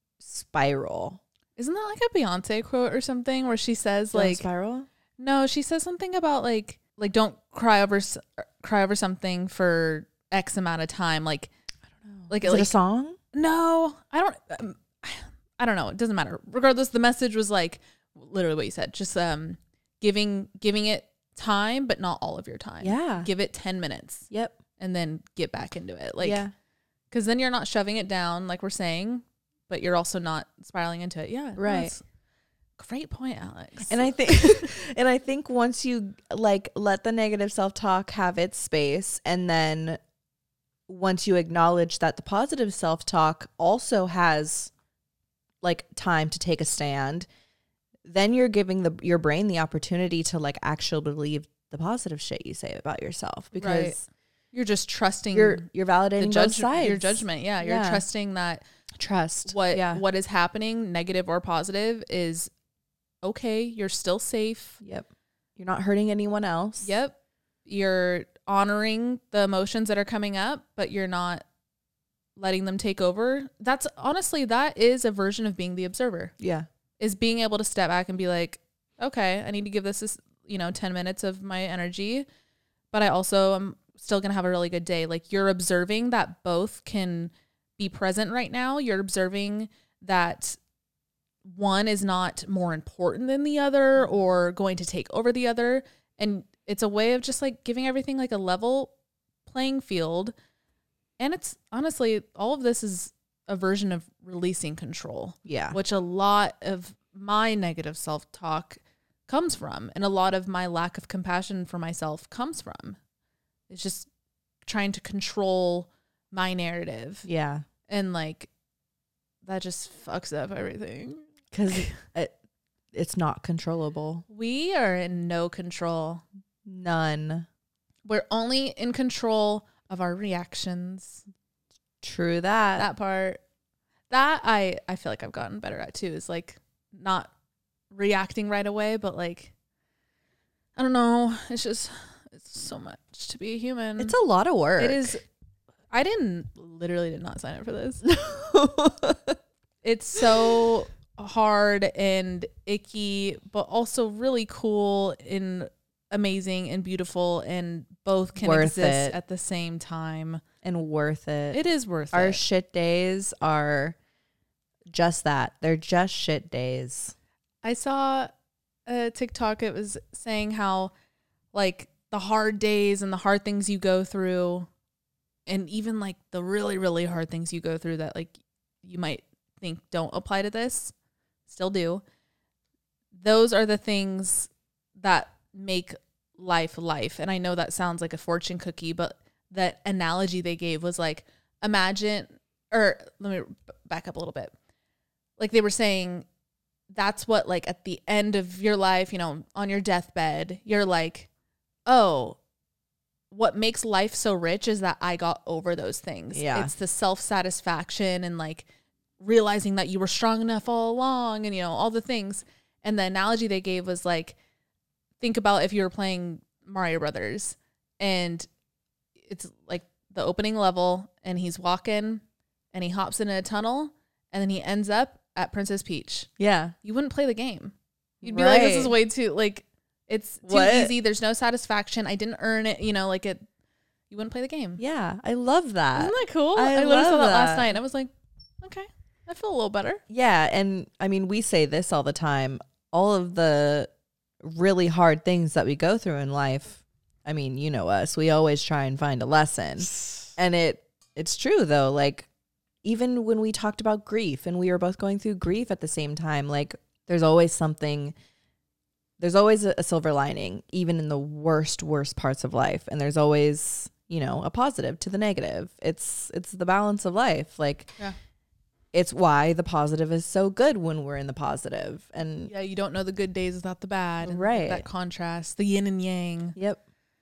S2: spiral."
S1: isn't that like a Beyonce quote or something where she says
S2: Don't
S1: like,
S2: spiral.
S1: no, she says something about like like don't cry over s- cry over something for X amount of time. Like I don't know. Like
S2: Is
S1: like
S2: it a song?
S1: no, I don't. Um, I don't know. It doesn't matter. Regardless, the message was like literally what you said. Just um giving giving it time, but not all of your time.
S2: Yeah.
S1: Give it ten minutes
S2: Yep.
S1: and then get back into it. Like
S2: yeah.
S1: because then you're not shoving it down like we're saying, but you're also not spiraling into it. Yeah.
S2: Right.
S1: that's- Great point, Alex.
S2: And I think and I think once you like let the negative self-talk have its space, and then once you acknowledge that the positive self-talk also has like time to take a stand, then you're giving the your brain the opportunity to like actually believe the positive shit you say about yourself, because
S1: Right. You're just trusting
S2: you're you're validating
S1: the
S2: both
S1: judge,
S2: sides.
S1: your judgment. Yeah, you're
S2: Yeah.
S1: trusting that
S2: Trust
S1: what
S2: Yeah.
S1: what is happening, negative or positive, is okay. You're still safe.
S2: Yep. You're not hurting anyone else.
S1: Yep. You're honoring the emotions that are coming up, but you're not letting them take over. That's honestly, that is a version of being the observer,
S2: Yeah.
S1: is being able to step back and be like, okay, I need to give this, this you know, ten minutes of my energy, but I also am still going to have a really good day. Like you're observing that both can be present right now. You're observing that one is not more important than the other or going to take over the other. And it's a way of just like giving everything like a level playing field. And it's honestly, all of this is a version of releasing control,
S2: Yeah.
S1: which a lot of my negative self-talk comes from. And a lot of my lack of compassion for myself comes from. It's just trying to control my narrative.
S2: Yeah.
S1: And like, that just fucks up everything.
S2: Because it, it's not controllable.
S1: We are in no control.
S2: None.
S1: We're only in control of our reactions.
S2: True that.
S1: That part, that I, I feel like I've gotten better at too, is like not reacting right away, but like, I don't know. It's just, it's so much to be a human.
S2: It's a lot of work.
S1: It is. I didn't, literally did not sign up for this. It's so hard and icky, but also really cool and amazing and beautiful, and both can
S2: Worth
S1: exist
S2: it.
S1: at the same time.
S2: And worth it.
S1: It is worth
S2: Our
S1: it.
S2: shit days are just that. They're just shit days.
S1: I saw a TikTok. It was saying how like the hard days and the hard things you go through, and even like the really, really hard things you go through that like you might think don't apply to this, still do. Those are the things that make life life. And I know that sounds like a fortune cookie, but that analogy they gave was like, imagine, or let me back up a little bit. Like they were saying, that's what like at the end of your life, you know, on your deathbed, you're like, oh, what makes life so rich is that I got over those things.
S2: Yeah.
S1: It's the self-satisfaction and like realizing that you were strong enough all along and, you know, all the things. And the analogy they gave was like, think about if you were playing Mario Brothers and it's like the opening level and he's walking and he hops into a tunnel and then he ends up at Princess Peach.
S2: Yeah.
S1: You wouldn't play the game. You'd be
S2: Right.
S1: like, this is way too, like, it's too
S2: What?
S1: easy. There's no satisfaction. I didn't earn it. You know, like it, you wouldn't play the game.
S2: Yeah. I love that.
S1: Isn't that cool?
S2: I
S1: I, literally saw
S2: love
S1: that last
S2: that.
S1: night and I was like, okay, I feel a little better.
S2: Yeah. And I mean, we say this all the time. All of the really hard things that we go through in life, I mean, you know us, we always try and find a lesson. And it it's true though. Like even when we talked about grief and we were both going through grief at the same time, like there's always something, there's always a, a silver lining, even in the worst, worst parts of life. And there's always, you know, a positive to the negative. It's it's the balance of life. Like
S1: Yeah.
S2: it's why the positive is so good when we're in the positive. And
S1: Yeah, you don't know the good days without the bad. And
S2: Right.
S1: that contrast, the yin and yang.
S2: yep.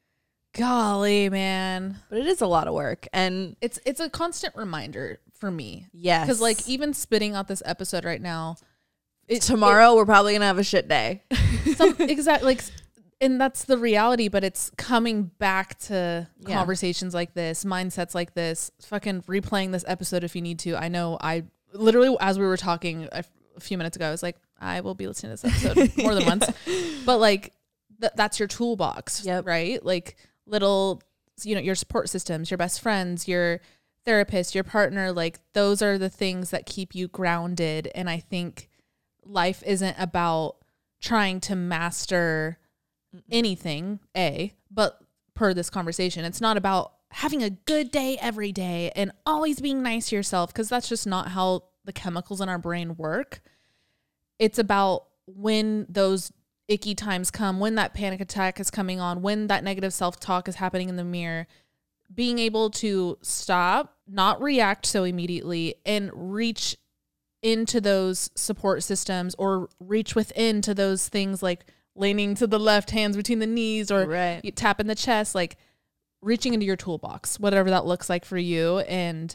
S1: Golly, man.
S2: But it is a lot of work. And
S1: It's it's a constant reminder for me.
S2: yes.
S1: Because like even spitting out this episode right now, it,
S2: tomorrow we're probably gonna have a shit day.
S1: it, some exactly like, and that's the reality. But it's coming back to
S2: Yeah.
S1: conversations like this, mindsets like this, fucking replaying this episode if you need to. I know I literally as we were talking a, a few minutes ago, I was like, I will be listening to this episode more than once. But like th- that's your toolbox,
S2: Yep.
S1: right? Like little, you know, your support systems, your best friends, your therapist, your partner, like those are the things that keep you grounded. And I think life isn't about trying to master anything, A, but per this conversation, it's not about having a good day every day and always being nice to yourself, because that's just not how the chemicals in our brain work. It's about when those icky times come, when that panic attack is coming on, when that negative self-talk is happening in the mirror, being able to stop, not react so immediately, and reach into those support systems or reach within to those things like leaning to the left, hands between the knees, or
S2: Right.
S1: you tap in the chest, like reaching into your toolbox, whatever that looks like for you, and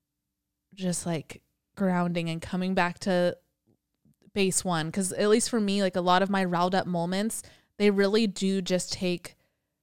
S1: just like grounding and coming back to base one. Because at least for me, like a lot of my riled up moments, they really do just take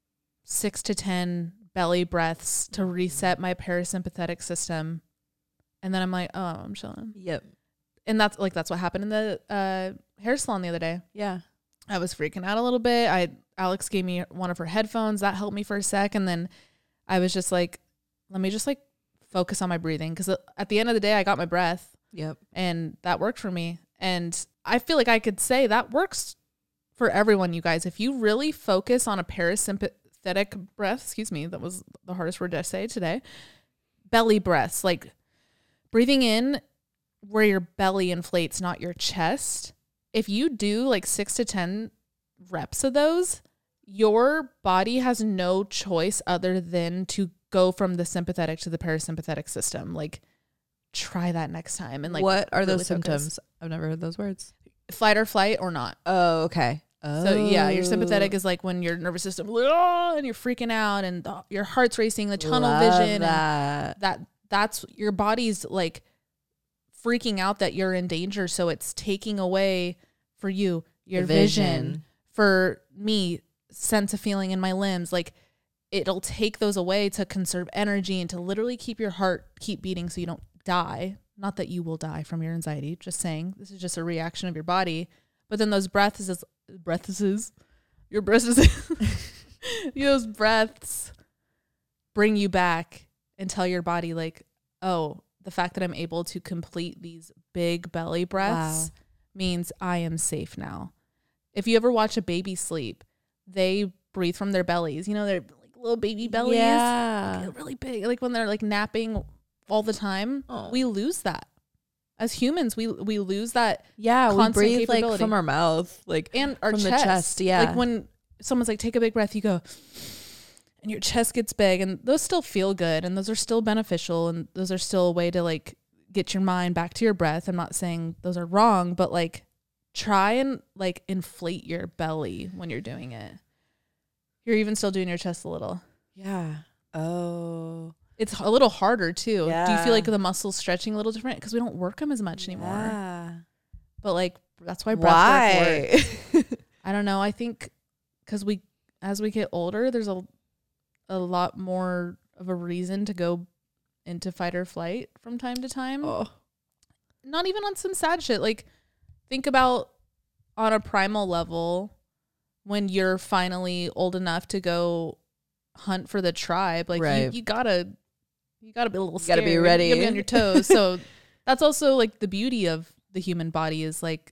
S1: six to ten belly breaths to reset my parasympathetic system. And then I'm like, oh, I'm chilling.
S2: Yep.
S1: And that's like, that's what happened in the uh, hair salon the other day.
S2: Yeah.
S1: I was freaking out a little bit. I Alex gave me one of her headphones. That helped me for a sec. And then I was just like, let me just like focus on my breathing. Because at the end of the day, I got my breath.
S2: Yep.
S1: And that worked for me. And I feel like I could say that works for everyone, you guys. If you really focus on a parasympathetic breath, excuse me, that was the hardest word to say today, belly breaths, like breathing in where your belly inflates, not your chest. If you do like six to ten reps of those, your body has no choice other than to go from the sympathetic to the parasympathetic system. Like, try that next time. And like,
S2: what are
S1: really
S2: those
S1: focus.
S2: symptoms? I've never heard those words.
S1: Flight or flight or not.
S2: Oh, okay. Oh.
S1: So yeah, your sympathetic is like when your nervous system, "Ah," and you're freaking out and the, your heart's racing, the tunnel
S2: Love
S1: vision.
S2: That.
S1: And that that's your body's like freaking out that you're in danger. So it's taking away for you your
S2: The
S1: vision.
S2: vision.
S1: For me, sense of feeling in my limbs. Like it'll take those away to conserve energy and to literally keep your heart keep beating so you don't die. Not that you will die from your anxiety, just saying this is just a reaction of your body. But then those breaths is breaths is your breaths is those breaths bring you back and tell your body like, oh, the fact that I'm able to complete these big belly breaths wow. means I am safe now. If you ever watch a baby sleep, they breathe from their bellies. You know, they're like little baby bellies.
S2: Yeah.
S1: Like really big. Like when they're like napping all the time, oh. we lose that. As humans, we we lose that.
S2: Yeah, we breathe like from our mouth, like
S1: and our
S2: from
S1: chest.
S2: the chest. Yeah,
S1: like when someone's like, take a big breath, you go, and your chest gets big, and those still feel good, and those are still beneficial, and those are still a way to like get your mind back to your breath. I'm not saying those are wrong, but like try and like inflate your belly when you're doing it. You're even still doing your chest a little.
S2: Yeah. Oh.
S1: It's a little harder too.
S2: Yeah.
S1: Do you feel like the muscles stretching a little different? Because we don't work them as much anymore.
S2: Yeah.
S1: But like, that's why breath
S2: why?
S1: work works. I don't know. I think because we, as we get older, there's a, a lot more of a reason to go into fight or flight from time to time.
S2: Oh.
S1: Not even on some sad shit. Like, think about on a primal level when you're finally old enough to go hunt for the tribe. Like,
S2: right.
S1: you, you gotta... You gotta be a little
S2: you
S1: scared.
S2: Gotta be ready.
S1: You gotta be on your toes. So that's also like the beauty of the human body is like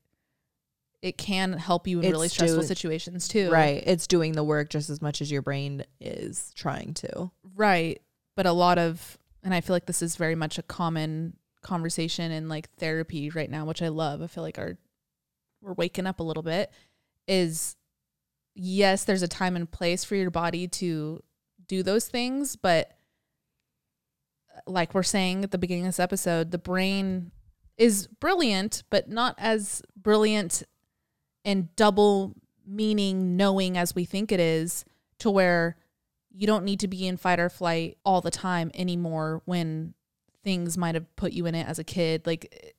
S1: it can help you in
S2: it's
S1: really stressful
S2: doing,
S1: situations too.
S2: Right. It's doing the work just as much as your brain is trying to.
S1: Right. But a lot of, and I feel like this is very much a common conversation in like therapy right now, which I love. I feel like our we're waking up a little bit. Is yes, there's a time and place for your body to do those things, but like we're saying at the beginning of this episode, the brain is brilliant, but not as brilliant and double meaning knowing as we think it is, to where you don't need to be in fight or flight all the time anymore when things might have put you in it as a kid. Like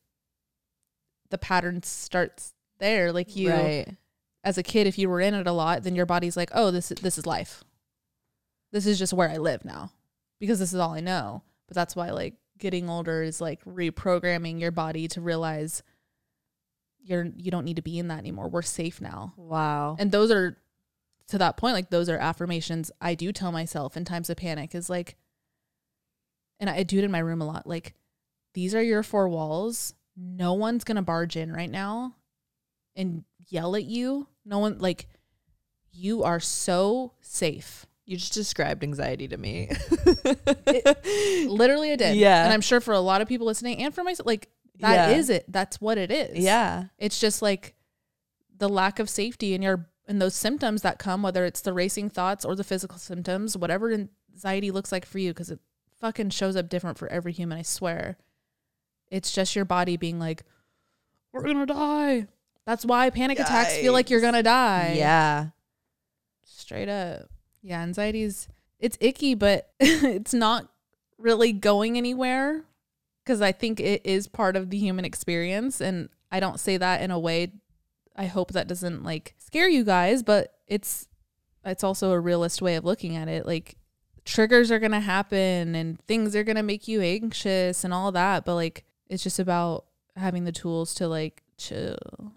S1: the pattern starts there. Like you,
S2: right.
S1: as a kid, if you were in it a lot, then your body's like, oh, this, this is life. This is just where I live now because this is all I know. But that's why like getting older is like reprogramming your body to realize you're, you don't need to be in that anymore. We're safe now.
S2: Wow.
S1: And those are, to that point, like those are affirmations I do tell myself in times of panic is like, and I do it in my room a lot. Like, these are your four walls. No one's going to barge in right now and yell at you. No one, like, you are so safe.
S2: You just described anxiety to me.
S1: it, literally I did.
S2: Yeah.
S1: And I'm sure for a lot of people listening and for myself, like that
S2: yeah.
S1: is it. That's what it is.
S2: Yeah.
S1: It's just like the lack of safety in your, in those symptoms that come, whether it's the racing thoughts or the physical symptoms, whatever anxiety looks like for you. Cause it fucking shows up different for every human. I swear. It's just your body being like, we're going to die. That's why panic Yikes. attacks feel like you're going to die.
S2: Yeah.
S1: Straight up. Yeah, anxiety's, it's icky, but it's not really going anywhere because I think it is part of the human experience. And I don't say that in a way, I hope that doesn't like scare you guys, but it's it's also a realist way of looking at it. Like triggers are going to happen and things are going to make you anxious and all that. But like, it's just about having the tools to like chill.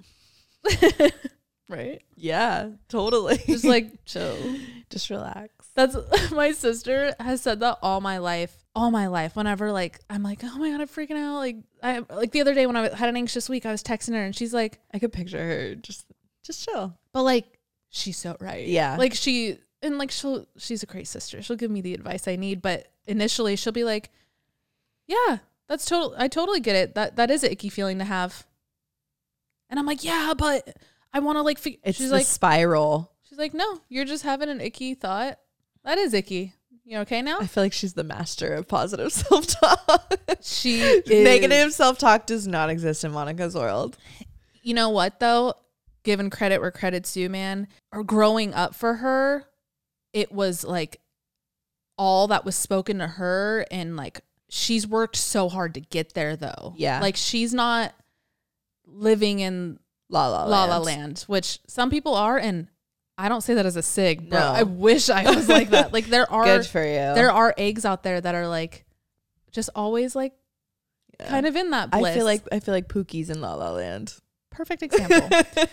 S1: Right?
S2: Yeah, totally.
S1: Just like chill.
S2: Just relax.
S1: That's my sister has said that all my life. All my life. Whenever like I'm like, oh my God, I'm freaking out. Like I like the other day when I had an anxious week, I was texting her and she's like,
S2: I could picture her just just chill.
S1: But like she's so right.
S2: Yeah.
S1: Like she and like she'll she's a great sister. She'll give me the advice I need. But initially she'll be like, yeah, that's total I totally get it. That that is an icky feeling to have. And I'm like, yeah, but I want to like, fig-.
S2: It's
S1: she's
S2: the
S1: like,
S2: spiral.
S1: She's like, no, you're just having an icky thought. That is icky. You okay now?
S2: I feel like she's the master of positive self-talk.
S1: She is.
S2: Negative self-talk does not exist in Monica's world.
S1: You know what though? Given credit where credit's due, man. Or growing up for her, it was like all that was spoken to her, and like she's worked so hard to get there though.
S2: Yeah.
S1: Like she's not living in
S2: La La Land.
S1: La La Land, which some people are, and I don't say that as a sig, bro.
S2: No.
S1: I wish I was like that. Like there are
S2: Good for you.
S1: There are eggs out there that are like just always like yeah. kind of in that bliss.
S2: I feel like I feel like Pookie's in La La Land.
S1: Perfect example.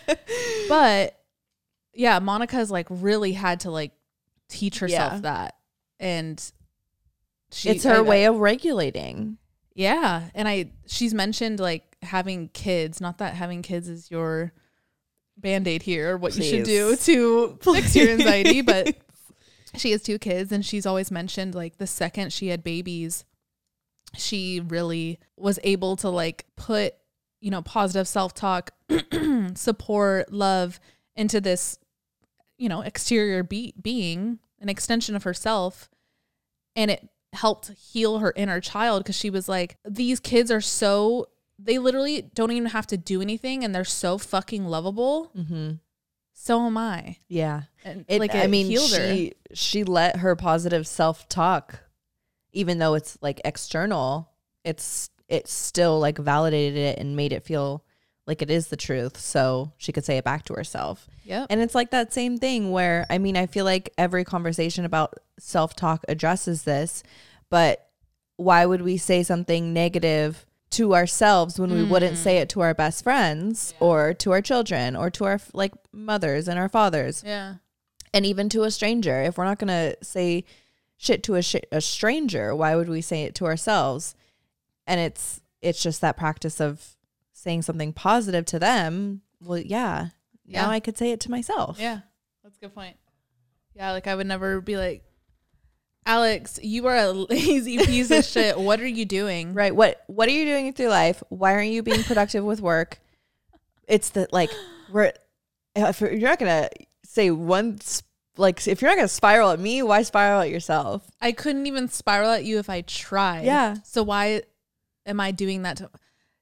S1: But yeah, Monica's like really had to like teach herself
S2: yeah.
S1: that. And she
S2: It's her
S1: I,
S2: way of regulating.
S1: Yeah. And I, she's mentioned like having kids, not that having kids is your Band-Aid here, or what Please. you should do to Please. fix your anxiety, but she has two kids and she's always mentioned like the second she had babies, she really was able to like put, you know, positive self-talk, support, love into this, you know, exterior be- being, an extension of herself. And it helped heal her inner child, because she was like, these kids are so, they literally don't even have to do anything and they're so fucking lovable. Mm-hmm. So am I.
S2: Yeah.
S1: And
S2: it,
S1: like it
S2: I mean,
S1: healed
S2: she,
S1: her.
S2: she let her positive self-talk, even though it's like external, it's, it still like validated it and made it feel like it is the truth. So she could say it back to herself.
S1: Yeah.
S2: And it's like that same thing where, I mean, I feel like every conversation about self-talk addresses this, but why would we say something negative to ourselves when we mm. wouldn't say it to our best friends yeah. or to our children or to our like mothers and our fathers?
S1: Yeah.
S2: And even to a stranger. If we're not going to say shit to a, sh- a stranger, why would we say it to ourselves? And it's, it's just that practice of saying something positive to them. Well, yeah. Yeah. Now I could say it to myself.
S1: Yeah. That's a good point. Yeah. Like I would never be like, Alex, you are a lazy piece of shit. What are you doing?
S2: Right. What What are you doing with your life? Why aren't you being productive with work? It's the like we're if you're not gonna say one like if you're not gonna spiral at me, why spiral at yourself?
S1: I couldn't even spiral at you if I tried.
S2: Yeah.
S1: So why am I doing that to,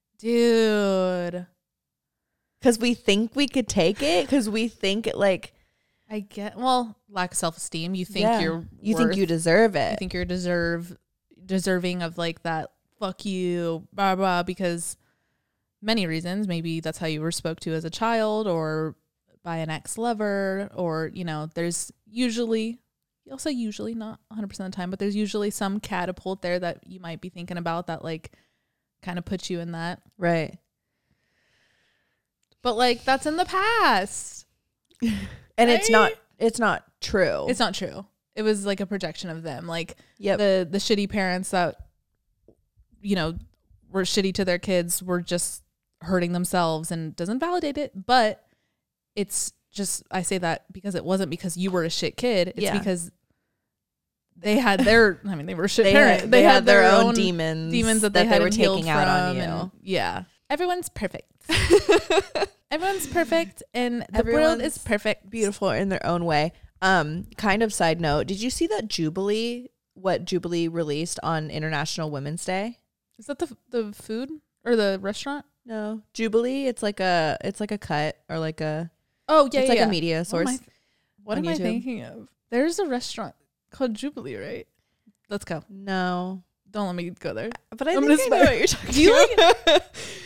S1: dude?
S2: Because we think we could take it. Because we think it like.
S1: I get, well, lack of self-esteem. You think
S2: yeah.
S1: you're
S2: You
S1: worth,
S2: think you deserve it.
S1: You think you're deserve deserving of like that fuck you, blah, blah, because many reasons. Maybe that's how you were spoke to as a child or by an ex-lover, or, you know, there's usually, I'll say usually, not one hundred percent of the time, but there's usually some catapult there that you might be thinking about that like kind of puts you in that.
S2: Right.
S1: But like that's in the past.
S2: And
S1: right?
S2: it's not it's not true.
S1: It's not true. It was like a projection of them. Like
S2: yep.
S1: the the shitty parents that, you know, were shitty to their kids were just hurting themselves, and doesn't validate it. But it's just, I say that because it wasn't because you were a shit kid. It's
S2: yeah.
S1: because they had their, I mean, they were shit
S2: they
S1: parents.
S2: Had, they, they had, had their, their own, own demons.
S1: Demons that,
S2: that
S1: they, had
S2: they were taking out on you.
S1: And, yeah. Everyone's perfect. Everyone's perfect, and the
S2: Everyone's
S1: world is perfect.
S2: Beautiful in their own way. Um, kind of side note, did you see that Jubilee, what Jubilee released on International Women's Day?
S1: Is that the the food or the restaurant?
S2: No, Jubilee. It's like a it's like a cut or like a
S1: oh yeah,
S2: it's
S1: yeah,
S2: like
S1: yeah.
S2: a media source.
S1: What am I, what am I thinking of? There's a restaurant called Jubilee, right? Let's go.
S2: No,
S1: don't let me go there.
S2: But I I'm think I know what you're talking Do you about. Like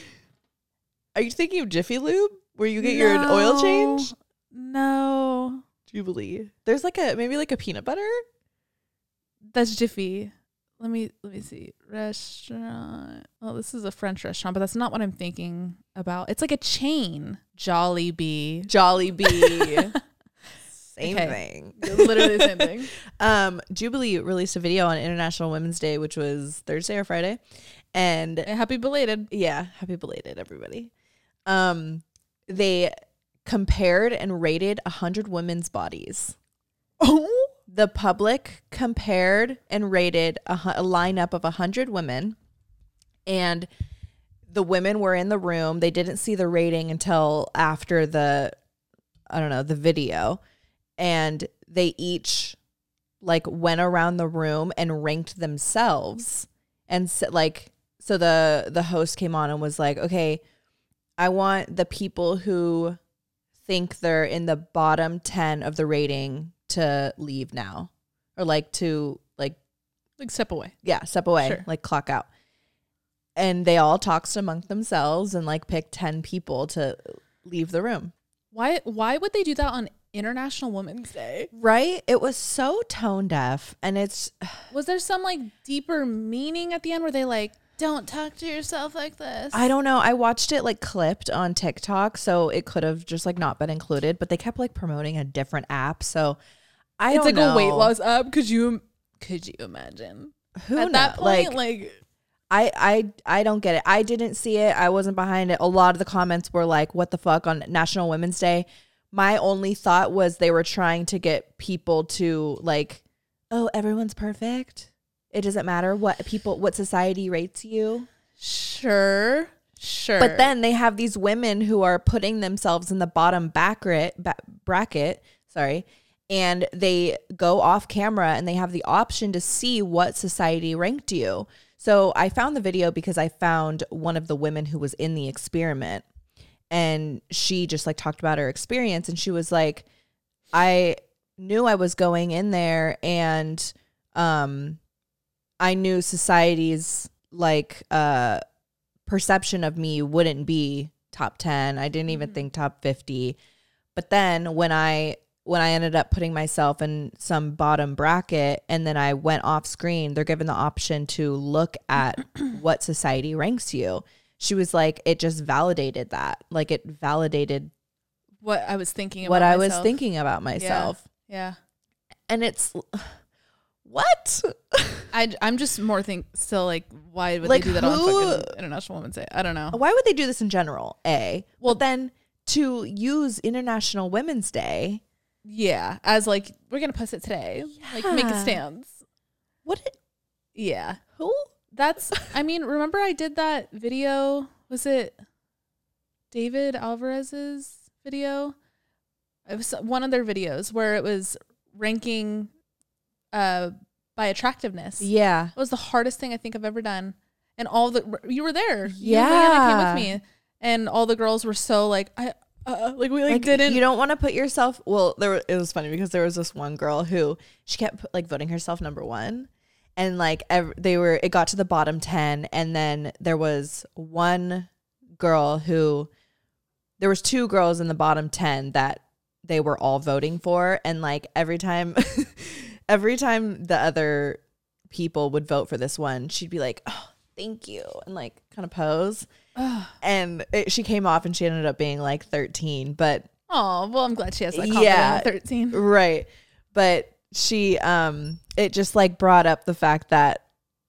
S2: Are you thinking of Jiffy Lube, where you get no, your oil change?
S1: No.
S2: Jubilee. There's like a maybe like a peanut butter.
S1: That's Jiffy. Let me let me see. Restaurant. Oh, this is a French restaurant, but that's not what I'm thinking about. It's like a chain. Jollibee.
S2: Jollibee. Same okay. thing.
S1: Literally the same thing.
S2: Um, Jubilee released a video on International Women's Day, which was Thursday or Friday, and
S1: hey, happy belated.
S2: Yeah, happy belated, everybody. Um, they compared and rated a hundred women's bodies.
S1: Oh,
S2: the public compared and rated a, a lineup of a hundred women, and the women were in the room. They didn't see the rating until after the, I don't know, the video, and they each like went around the room and ranked themselves, and so, like so the the host came on and was like, okay, I want the people who think they're in the bottom ten of the rating to leave now, or like to like
S1: like step away.
S2: Yeah, step away,
S1: sure.
S2: Like clock out. And they all talked among themselves and like picked ten people to leave the room.
S1: Why why would they do that on International Women's Day?
S2: Right? It was so tone deaf, and it's
S1: was there some like deeper meaning at the end where they like, don't talk to yourself like this?
S2: I don't know. I watched it like clipped on TikTok, so it could have just like not been included, but they kept like promoting a different app. So I
S1: it's
S2: don't
S1: like
S2: know.
S1: a weight loss app. Could you could you imagine?
S2: Who
S1: at
S2: know?
S1: that point,
S2: like,
S1: like
S2: I, I I don't get it. I didn't see it. I wasn't behind it. A lot of the comments were like, what the fuck on National Women's Day? My only thought was they were trying to get people to like, oh, everyone's perfect. It doesn't matter what people, what society rates you.
S1: Sure. Sure.
S2: But then they have these women who are putting themselves in the bottom bracket, ba- bracket, sorry, and they go off camera and they have the option to see what society ranked you. So I found the video because I found one of the women who was in the experiment, and she just like talked about her experience, and she was like, I knew I was going in there, and um I knew society's like uh perception of me wouldn't be top ten. I didn't even mm-hmm. think top fifty. But then when I when I ended up putting myself in some bottom bracket and then I went off screen, they're given the option to look at what society ranks you. She was like, it just validated that. Like it validated
S1: what I was thinking about
S2: what I
S1: myself.
S2: was thinking about myself.
S1: Yeah. yeah.
S2: And it's what?
S1: I, I'm just more think still like, why would
S2: like
S1: they do that
S2: who,
S1: on fucking International Women's Day? I don't know.
S2: Why would they do this in general? A. Well, then to use International Women's Day.
S1: Yeah. As like, we're going to post it today. Yeah. Like make a stance.
S2: What? It,
S1: yeah.
S2: Who?
S1: That's, I mean, remember I did that video. Was it David Alvarez's video? It was one of their videos where it was ranking uh by attractiveness.
S2: Yeah.
S1: It was the hardest thing I think I've ever done. And all the, you were there.
S2: Yeah.
S1: You and Leanna came with me. And all the girls were so like, I, uh, like we like,
S2: like
S1: didn't.
S2: You don't want to put yourself, well, there were, it was funny because there was this one girl who, she kept like voting herself number one. And like ev- they were, it got to the bottom ten. And then there was one girl who, there was two girls in the bottom ten that they were all voting for. And like every time, every time the other people would vote for this one, she'd be like, oh, thank you. And like kind of pose. And it, she came off and she ended up being like thirteen. But
S1: oh, well, I'm glad she has that confidence
S2: yeah,
S1: at thirteen.
S2: Right. But she, um, it just like brought up the fact that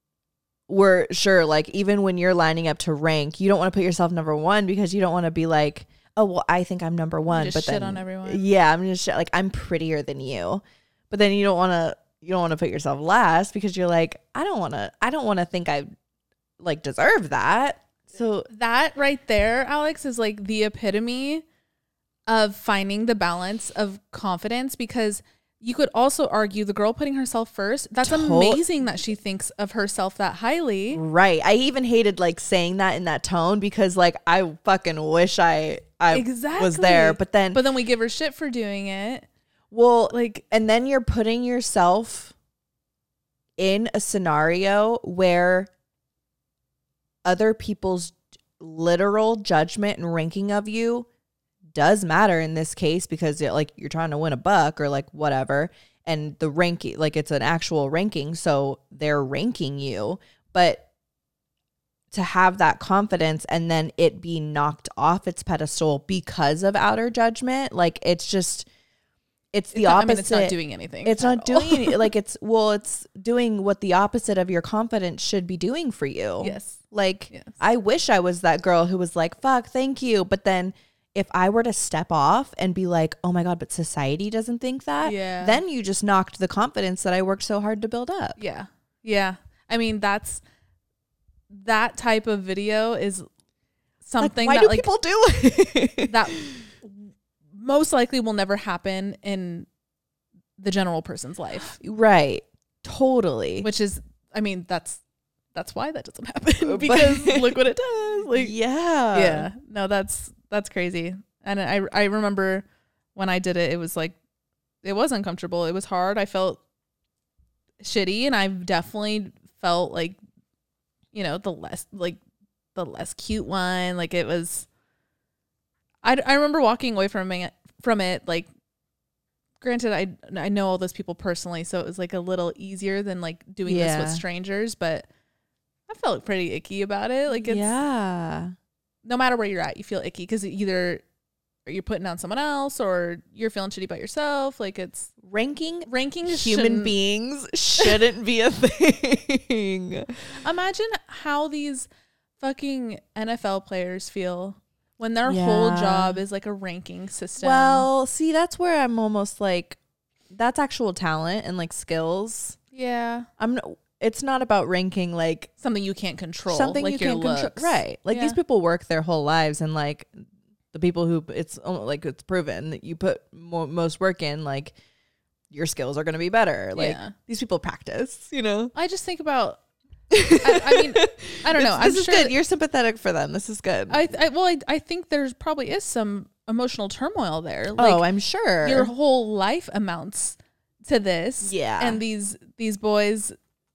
S2: we're sure, like, even when you're lining up to rank, you don't want to put yourself number one because you don't want to be like, oh, well, I think I'm number one.
S1: Just
S2: but
S1: shit
S2: then,
S1: on everyone.
S2: Yeah, I'm just shit, like, I'm prettier than you. But then you don't want to, you don't want to put yourself last because you're like, I don't want to, I don't want to think I like deserve that. So
S1: that right there, Alex, is like the epitome of finding the balance of confidence, because you could also argue the girl putting herself first. That's to- amazing that she thinks of herself that highly.
S2: Right. I even hated like saying that in that tone because like I fucking wish I I
S1: exactly.
S2: was there. But then
S1: But then we give her shit for doing it.
S2: Well, like, and then you're putting yourself in a scenario where other people's literal judgment and ranking of you does matter in this case because it, like you're trying to win a buck or like whatever, and the ranking, like it's an actual ranking, so they're ranking you. But to have that confidence and then it be knocked off its pedestal because of outer judgment, like it's just it's the
S1: it's not,
S2: opposite.
S1: I mean, it's not doing anything.
S2: It's not doing any, like it's well, it's doing what the opposite of your confidence should be doing for you.
S1: Yes.
S2: Like
S1: yes.
S2: I wish I was that girl who was like, fuck, thank you. But then if I were to step off and be like, oh my God, but society doesn't think that,
S1: yeah.
S2: then you just knocked the confidence that I worked so hard to build up.
S1: Yeah. Yeah. I mean, that's that type of video is something
S2: like, why
S1: that
S2: do
S1: like
S2: people do it?
S1: that most likely will never happen in the general person's life.
S2: Right. Totally.
S1: Which is, I mean, that's that's why that doesn't happen because look what it does. Like,
S2: yeah.
S1: Yeah. No, that's that's crazy. And I I remember when I did it, it was like, it was uncomfortable. It was hard. I felt shitty, and I've definitely felt like, you know, the less like the less cute one. Like it was, I, I remember walking away from it, from it. Like, granted, I, I know all those people personally, so it was like a little easier than like doing
S2: yeah.
S1: this with strangers, but I felt pretty icky about it. Like it's,
S2: yeah.
S1: no matter where you're at, you feel icky because either are you putting down someone else or you're feeling shitty about yourself? Like it's
S2: ranking
S1: ranking
S2: human beings shouldn't be a thing.
S1: Imagine how these fucking N F L players feel when their
S2: Yeah.
S1: whole job is like a ranking system.
S2: Well, see, that's where I'm almost like, that's actual talent and like skills.
S1: yeah,
S2: I'm. It's not about ranking like
S1: something you can't control.
S2: something
S1: like
S2: you
S1: your
S2: can't control,
S1: looks.
S2: right? Like
S1: Yeah.
S2: these people work their whole lives, and like the people who it's almo- like it's proven that you put mo- most work in, like your skills are going to be better. Like
S1: Yeah.
S2: these people practice, you know.
S1: I just think about. I, I mean, I don't know.
S2: This
S1: I'm
S2: is
S1: sure
S2: good. You're sympathetic for them. This is good.
S1: I, I well, I, I think there's probably is some emotional turmoil there. Like,
S2: oh, I'm sure.
S1: your whole life amounts to this.
S2: Yeah.
S1: And these these boys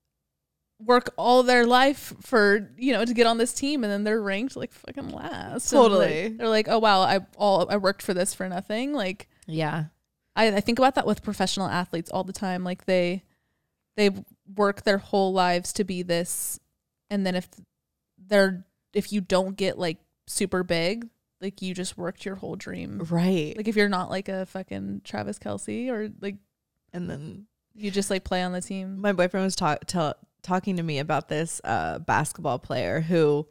S1: work all their life for, you know, to get on this team, and then they're ranked like fucking last. And,
S2: Totally.
S1: like, they're like, oh wow, I all I worked for this for nothing. Like
S2: yeah.
S1: I, I think about that with professional athletes all the time. Like they they work their whole lives to be this, and then if they're if you don't get like super big, like you just worked your whole dream.
S2: Right.
S1: Like if you're not like a fucking Travis Kelce or like
S2: And then
S1: you just like play on the team.
S2: my boyfriend was ta- ta- talking to me about this uh, basketball player who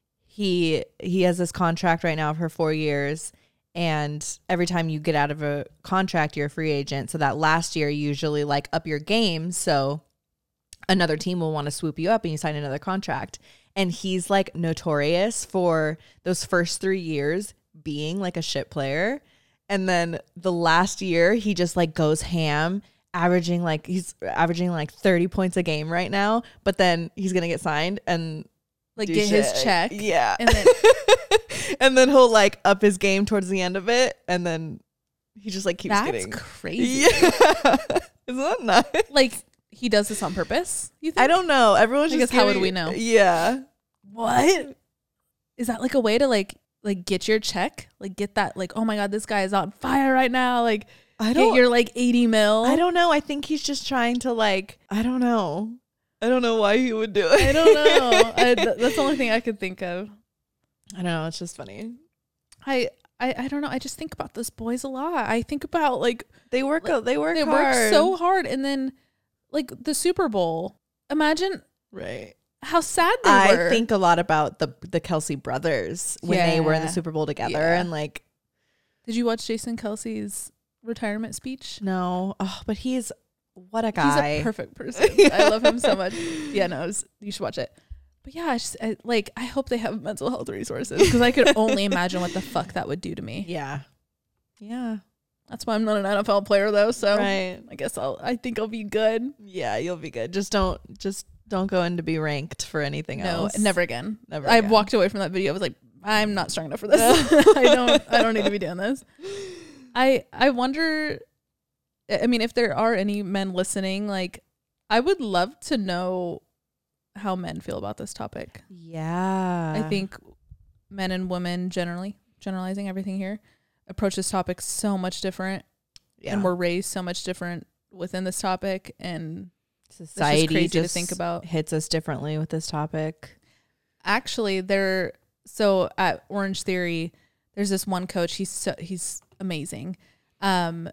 S2: he he has this contract right now for four years. And every time you get out of a contract, you're a free agent. So that last year, you usually like up your game. So another team will want to swoop you up and you sign another contract. And he's like notorious for those first three years being like a shit player. And then the last year, he just like goes ham, averaging like he's averaging like thirty points a game right now. But then he's going to get signed and
S1: Like
S2: do
S1: get
S2: shit.
S1: his check.
S2: Yeah.
S1: And then
S2: and then he'll like up his game towards the end of it. And then he just like keeps
S1: that's
S2: getting.
S1: crazy.
S2: Yeah. Isn't that nice?
S1: Like he does this on purpose, you think?
S2: I don't know. Everyone's
S1: I
S2: just
S1: guess how would
S2: getting-
S1: we know?
S2: Yeah.
S1: What? Is that like a way to like like get your check? Like get that like, oh my god, this guy is on fire right now. Like
S2: I
S1: get
S2: don't
S1: your like eighty mil.
S2: I don't know. I think he's just trying to like I don't know. I don't know why he would do it.
S1: I don't know. I, th- that's the only thing I could think of.
S2: I don't know. It's just funny.
S1: I, I I don't know. I just think about those boys a lot. I think about like
S2: They work.
S1: Like,
S2: they work.
S1: they
S2: hard.
S1: work so hard, and then like the Super Bowl. Imagine
S2: right.
S1: how sad they
S2: I
S1: were.
S2: think a lot about the the Kelsey brothers when they were in the
S1: Yeah.
S2: Super Bowl together,
S1: Yeah.
S2: and like
S1: Did you watch Jason Kelsey's retirement speech?
S2: no, oh, but he's what a
S1: He's
S2: guy.
S1: a perfect person. I love him so much. Yeah, no, it was, you should watch it. But yeah, I just I, like I hope they have mental health resources because I could only imagine what the fuck that would do to me.
S2: yeah, yeah.
S1: That's why I'm not an N F L player though. So
S2: Right.
S1: I guess I'll. I think I'll be good.
S2: Yeah, you'll be good. Just don't. Just don't go in to be ranked for anything
S1: No,
S2: else.
S1: never again.
S2: Never
S1: I
S2: again.
S1: walked away from that video. I was like, I'm not strong enough for this. I don't. I don't need to be doing this. I I wonder. I mean, if there are any men listening, like, I would love to know how men feel about this topic.
S2: Yeah,
S1: I think men and women generally, generalizing everything here, approach this topic so much different,
S2: yeah.
S1: and we're raised so much different within this topic, and
S2: society
S1: crazy to
S2: just
S1: think about.
S2: hits us differently with this topic.
S1: actually there so at Orange Theory there's this one coach. He's so, he's amazing. Um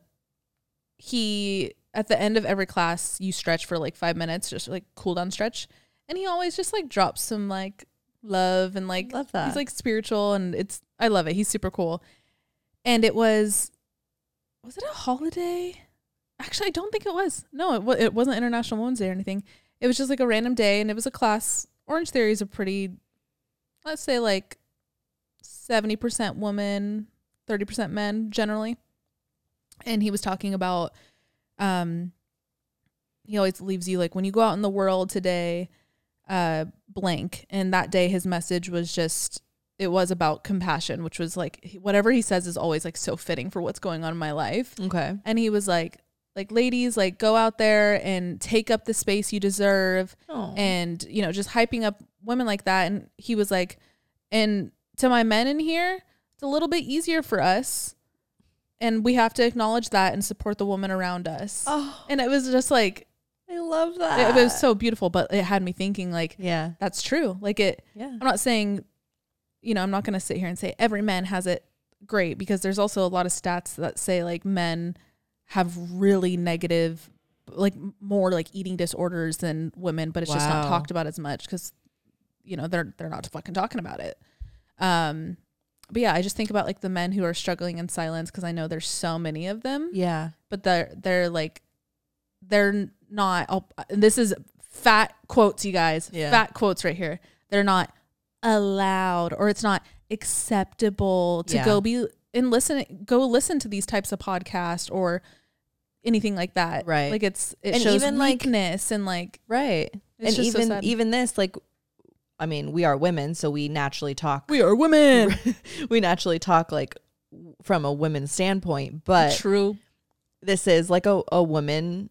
S1: he at the end of every class you stretch for like five minutes, just like cool down stretch, and he always just like drops some like love and like
S2: Love that.
S1: he's like spiritual, and it's I love it. He's super cool. And it was was it a holiday? Actually, I don't think it was. No, it, wa- it wasn't International Women's Day or anything. It was just like a random day, and it was a class. Orange Theory is a pretty, let's say like seventy percent women, thirty percent men generally. And he was talking about, um, he always leaves you like, when you go out in the world today, uh, blank. And that day his message was just, it was about compassion, which was like, whatever he says is always like so fitting for what's going on in my life.
S2: Okay.
S1: And he was like, like, ladies, like, go out there and take up the space you deserve.
S2: Oh.
S1: And, you know, just hyping up women like that. And he was like, and to my men in here, it's a little bit easier for us. And we have to acknowledge that and support the woman around us.
S2: Oh,
S1: And it was just like,
S2: I love that.
S1: it was so beautiful, but it had me thinking like,
S2: yeah,
S1: that's true. Like it,
S2: yeah.
S1: I'm not saying, you know, I'm not going to sit here and say every man has it great because there's also a lot of stats that say like men have really negative, like more like eating disorders than women, but it's wow. just not talked about as much because, you know, they're they're not fucking talking about it. Um, but yeah, I just think about like the men who are struggling in silence because I know there's so many of them.
S2: Yeah,
S1: but they're they're like they're not. I'll, this is fat quotes, you guys. Yeah. Fat quotes right here. They're not allowed, or it's not acceptable to yeah. go be and listen. Go listen to these types of podcasts or anything like that.
S2: Right.
S1: Like it's it
S2: and
S1: shows
S2: even
S1: weakness like, and like
S2: right.
S1: It's
S2: and
S1: just
S2: even
S1: so sad.
S2: even this like. I mean, we are women, so we naturally talk.
S1: We are women.
S2: we naturally talk like from a women's standpoint, but
S1: true.
S2: This is like a, a woman,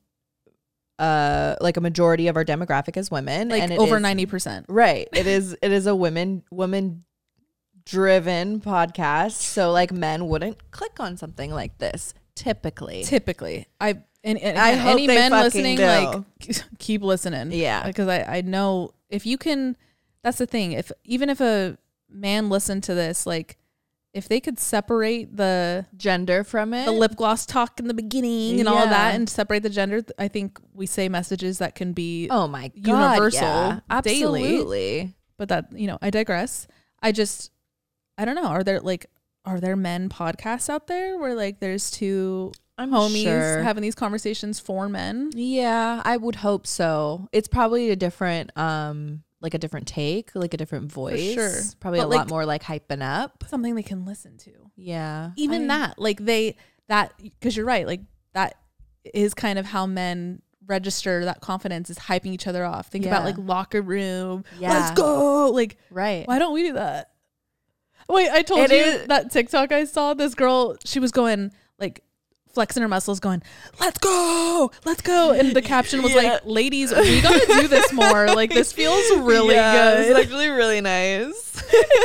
S2: uh, like a majority of our demographic is women,
S1: like
S2: and it
S1: over
S2: is,
S1: ninety percent.
S2: Right. It is. It is a women women driven podcast, so like men wouldn't click on something like this typically.
S1: Typically, I and, and
S2: I
S1: again,
S2: hope
S1: any
S2: they
S1: men
S2: fucking
S1: listening,
S2: do.
S1: like keep listening.
S2: Yeah,
S1: because I I know if you can. That's the thing. If even if a man listened to this, like if they could separate the
S2: gender from it,
S1: the lip gloss talk in the beginning and yeah. all that, and separate the gender, I think we say messages that can be
S2: oh my God,
S1: universal,
S2: yeah. Absolutely.
S1: Daily. But that, you know, I digress. I just, I don't know. Are there like, are there men podcasts out there where like there's two
S2: I'm
S1: homies
S2: sure.
S1: having these conversations for men?
S2: Yeah, I would hope so. It's probably a different, um, like a different take, like a different voice.
S1: For sure.
S2: Probably
S1: but
S2: a
S1: like,
S2: lot more like hyping up.
S1: Something they can listen to.
S2: Yeah.
S1: Even I, that, like they, that, because you're right, like that is kind of how men register that confidence, is hyping each other off. Think yeah. about like locker room. Yeah. Let's go. Like,
S2: right.
S1: Why don't we do that? Wait, I told
S2: it
S1: you
S2: is-
S1: that TikTok I saw, this girl, she was going like, flexing her muscles going, let's go, let's go. And the caption was yeah. like, ladies, we gotta do this more. Like this feels really
S2: yeah,
S1: good.
S2: It's actually really nice.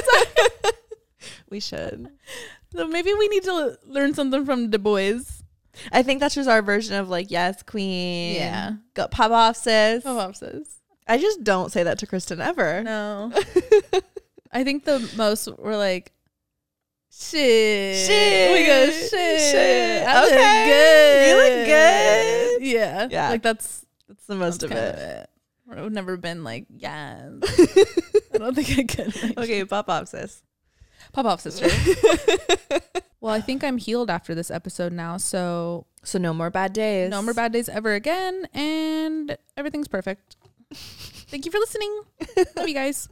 S2: We should.
S1: So maybe we need to learn something from Du Bois.
S2: I think that's just our version of like, yes, queen.
S1: Yeah.
S2: Go pop off, sis.
S1: Pop off, sis.
S2: I just don't say that to Kristen ever.
S1: No. I think the most we're like, Shit.
S2: Shit.
S1: We go, shit.
S2: Shit.
S1: I
S2: okay.
S1: look good.
S2: You look good.
S1: Yeah.
S2: Yeah.
S1: Like that's
S2: that's the most
S1: that's
S2: of it.
S1: of it. I've never been like, yes. I don't think I could. Like,
S2: okay, pop off, sis.
S1: Pop off, sister. Well, I think I'm healed after this episode now, so
S2: so no more bad days.
S1: No more bad days ever again, and everything's perfect. Thank you for listening. Love you guys.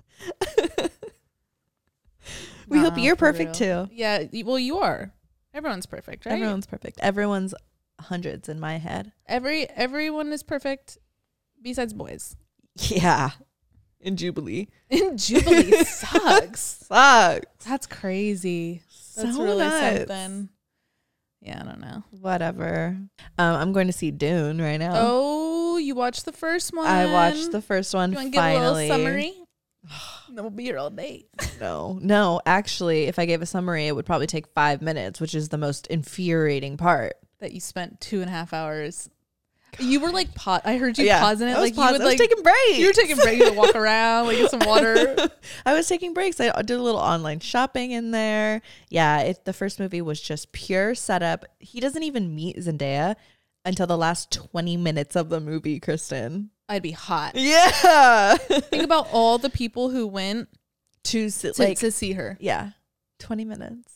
S2: We
S1: nah,
S2: hope you're perfect
S1: real.
S2: too.
S1: Yeah, well, you are. Everyone's perfect, right?
S2: Everyone's perfect. Everyone's hundreds in my head.
S1: Every everyone is perfect, besides boys.
S2: Yeah, in Jubilee.
S1: In Jubilee sucks.
S2: Sucks.
S1: That's crazy. That's
S2: so
S1: really
S2: nuts.
S1: something. Yeah, I don't know.
S2: Whatever. Um, I'm going to see Dune right now.
S1: Oh, you watched the first one.
S2: I watched the first one.
S1: You want to
S2: finally.
S1: give a little summary? Then we'll be here all day.
S2: No, no. Actually, if I gave a summary, it would probably take five minutes, which is the most infuriating part.
S1: That you spent two and a half hours. God. You were like, pa- I heard you
S2: yeah,
S1: pausing it.
S2: I was
S1: like
S2: pausing.
S1: you would
S2: I was
S1: like
S2: taking breaks.
S1: You were taking breaks to walk around, like get some water.
S2: I was taking breaks. I did a little online shopping in there. Yeah, it, the first movie was just pure setup. He doesn't even meet Zendaya until the last twenty minutes of the movie, Kristen.
S1: I'd be hot.
S2: Yeah.
S1: Think about all the people who went
S2: to,
S1: to,
S2: like,
S1: to see her.
S2: Yeah. twenty minutes.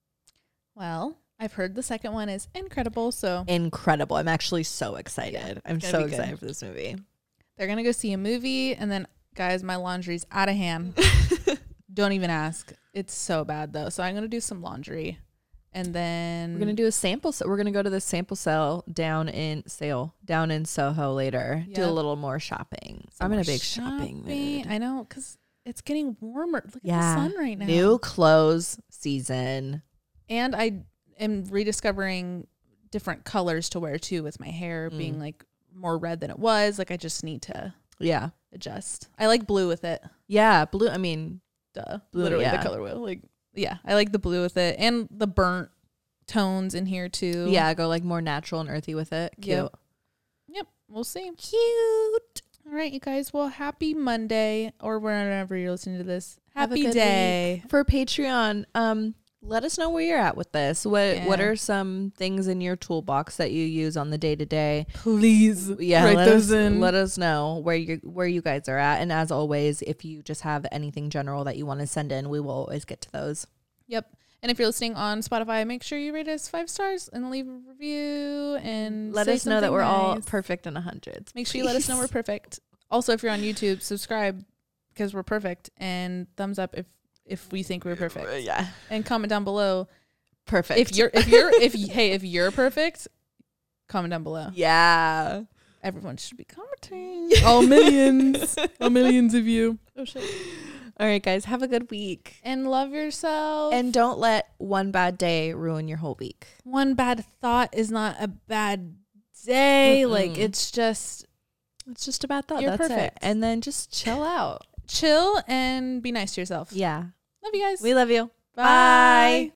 S1: Well, I've heard the second one is incredible. So
S2: incredible. I'm actually so excited. Yeah, I'm so excited good. for this movie.
S1: They're going to go see a movie. And then, guys, my laundry's out of hand. Don't even ask. It's so bad, though. So I'm going to do some laundry. And then
S2: we're gonna do a sample. So we're gonna go to the sample sale down in sale down in Soho later. Yep. Do a little more shopping. Some I'm in a big shopping, shopping mood.
S1: I know, because it's getting warmer. Look
S2: yeah.
S1: at the sun right now.
S2: New clothes season.
S1: And I am rediscovering different colors to wear too, with my hair mm. being like more red than it was. Like I just need to
S2: yeah
S1: adjust. I like blue with it.
S2: Yeah, blue. I mean,
S1: duh. Blue, literally yeah. the color wheel. Like. Yeah, I like the blue with it and the burnt tones in here too.
S2: Yeah, go like more natural and earthy with it. Cute.
S1: Yep. Yep. We'll see.
S2: Cute.
S1: All right, you guys. Well, happy Monday or whenever you're listening to this. Happy day.
S2: Week. For Patreon. Um, let us know where you're at with this. What
S1: Yeah.
S2: what are some things in your toolbox that you use on the day to day?
S1: Please,
S2: Yeah,
S1: write
S2: let
S1: those
S2: us,
S1: in.
S2: let us know where you where you guys are at. And as always, if you just have anything general that you want to send in, we will always get to those.
S1: Yep. And if you're listening on Spotify, make sure you rate us five stars and leave a review and
S2: Let
S1: say
S2: us know that
S1: something
S2: we're all
S1: nice.
S2: perfect in the hundreds.
S1: Make sure you let us know we're perfect. Also, if you're on YouTube, subscribe because we're perfect, and thumbs up if if we think we're perfect.
S2: Yeah,
S1: And comment down below
S2: perfect.
S1: if you're if you're if you, hey if you're perfect. Comment down below.
S2: yeah,
S1: Everyone should be commenting. All millions, all millions of you. Oh shit.
S2: all right, guys, have a good week.
S1: And love yourself.
S2: And don't let one bad day ruin your whole week.
S1: One bad thought is not a bad day.
S2: Mm-mm.
S1: Like it's just
S2: It's just a bad thought.
S1: You're
S2: That's
S1: perfect.
S2: it. And then just chill out.
S1: chill and be nice to yourself.
S2: Yeah.
S1: Love you guys.
S2: We love you.
S1: Bye.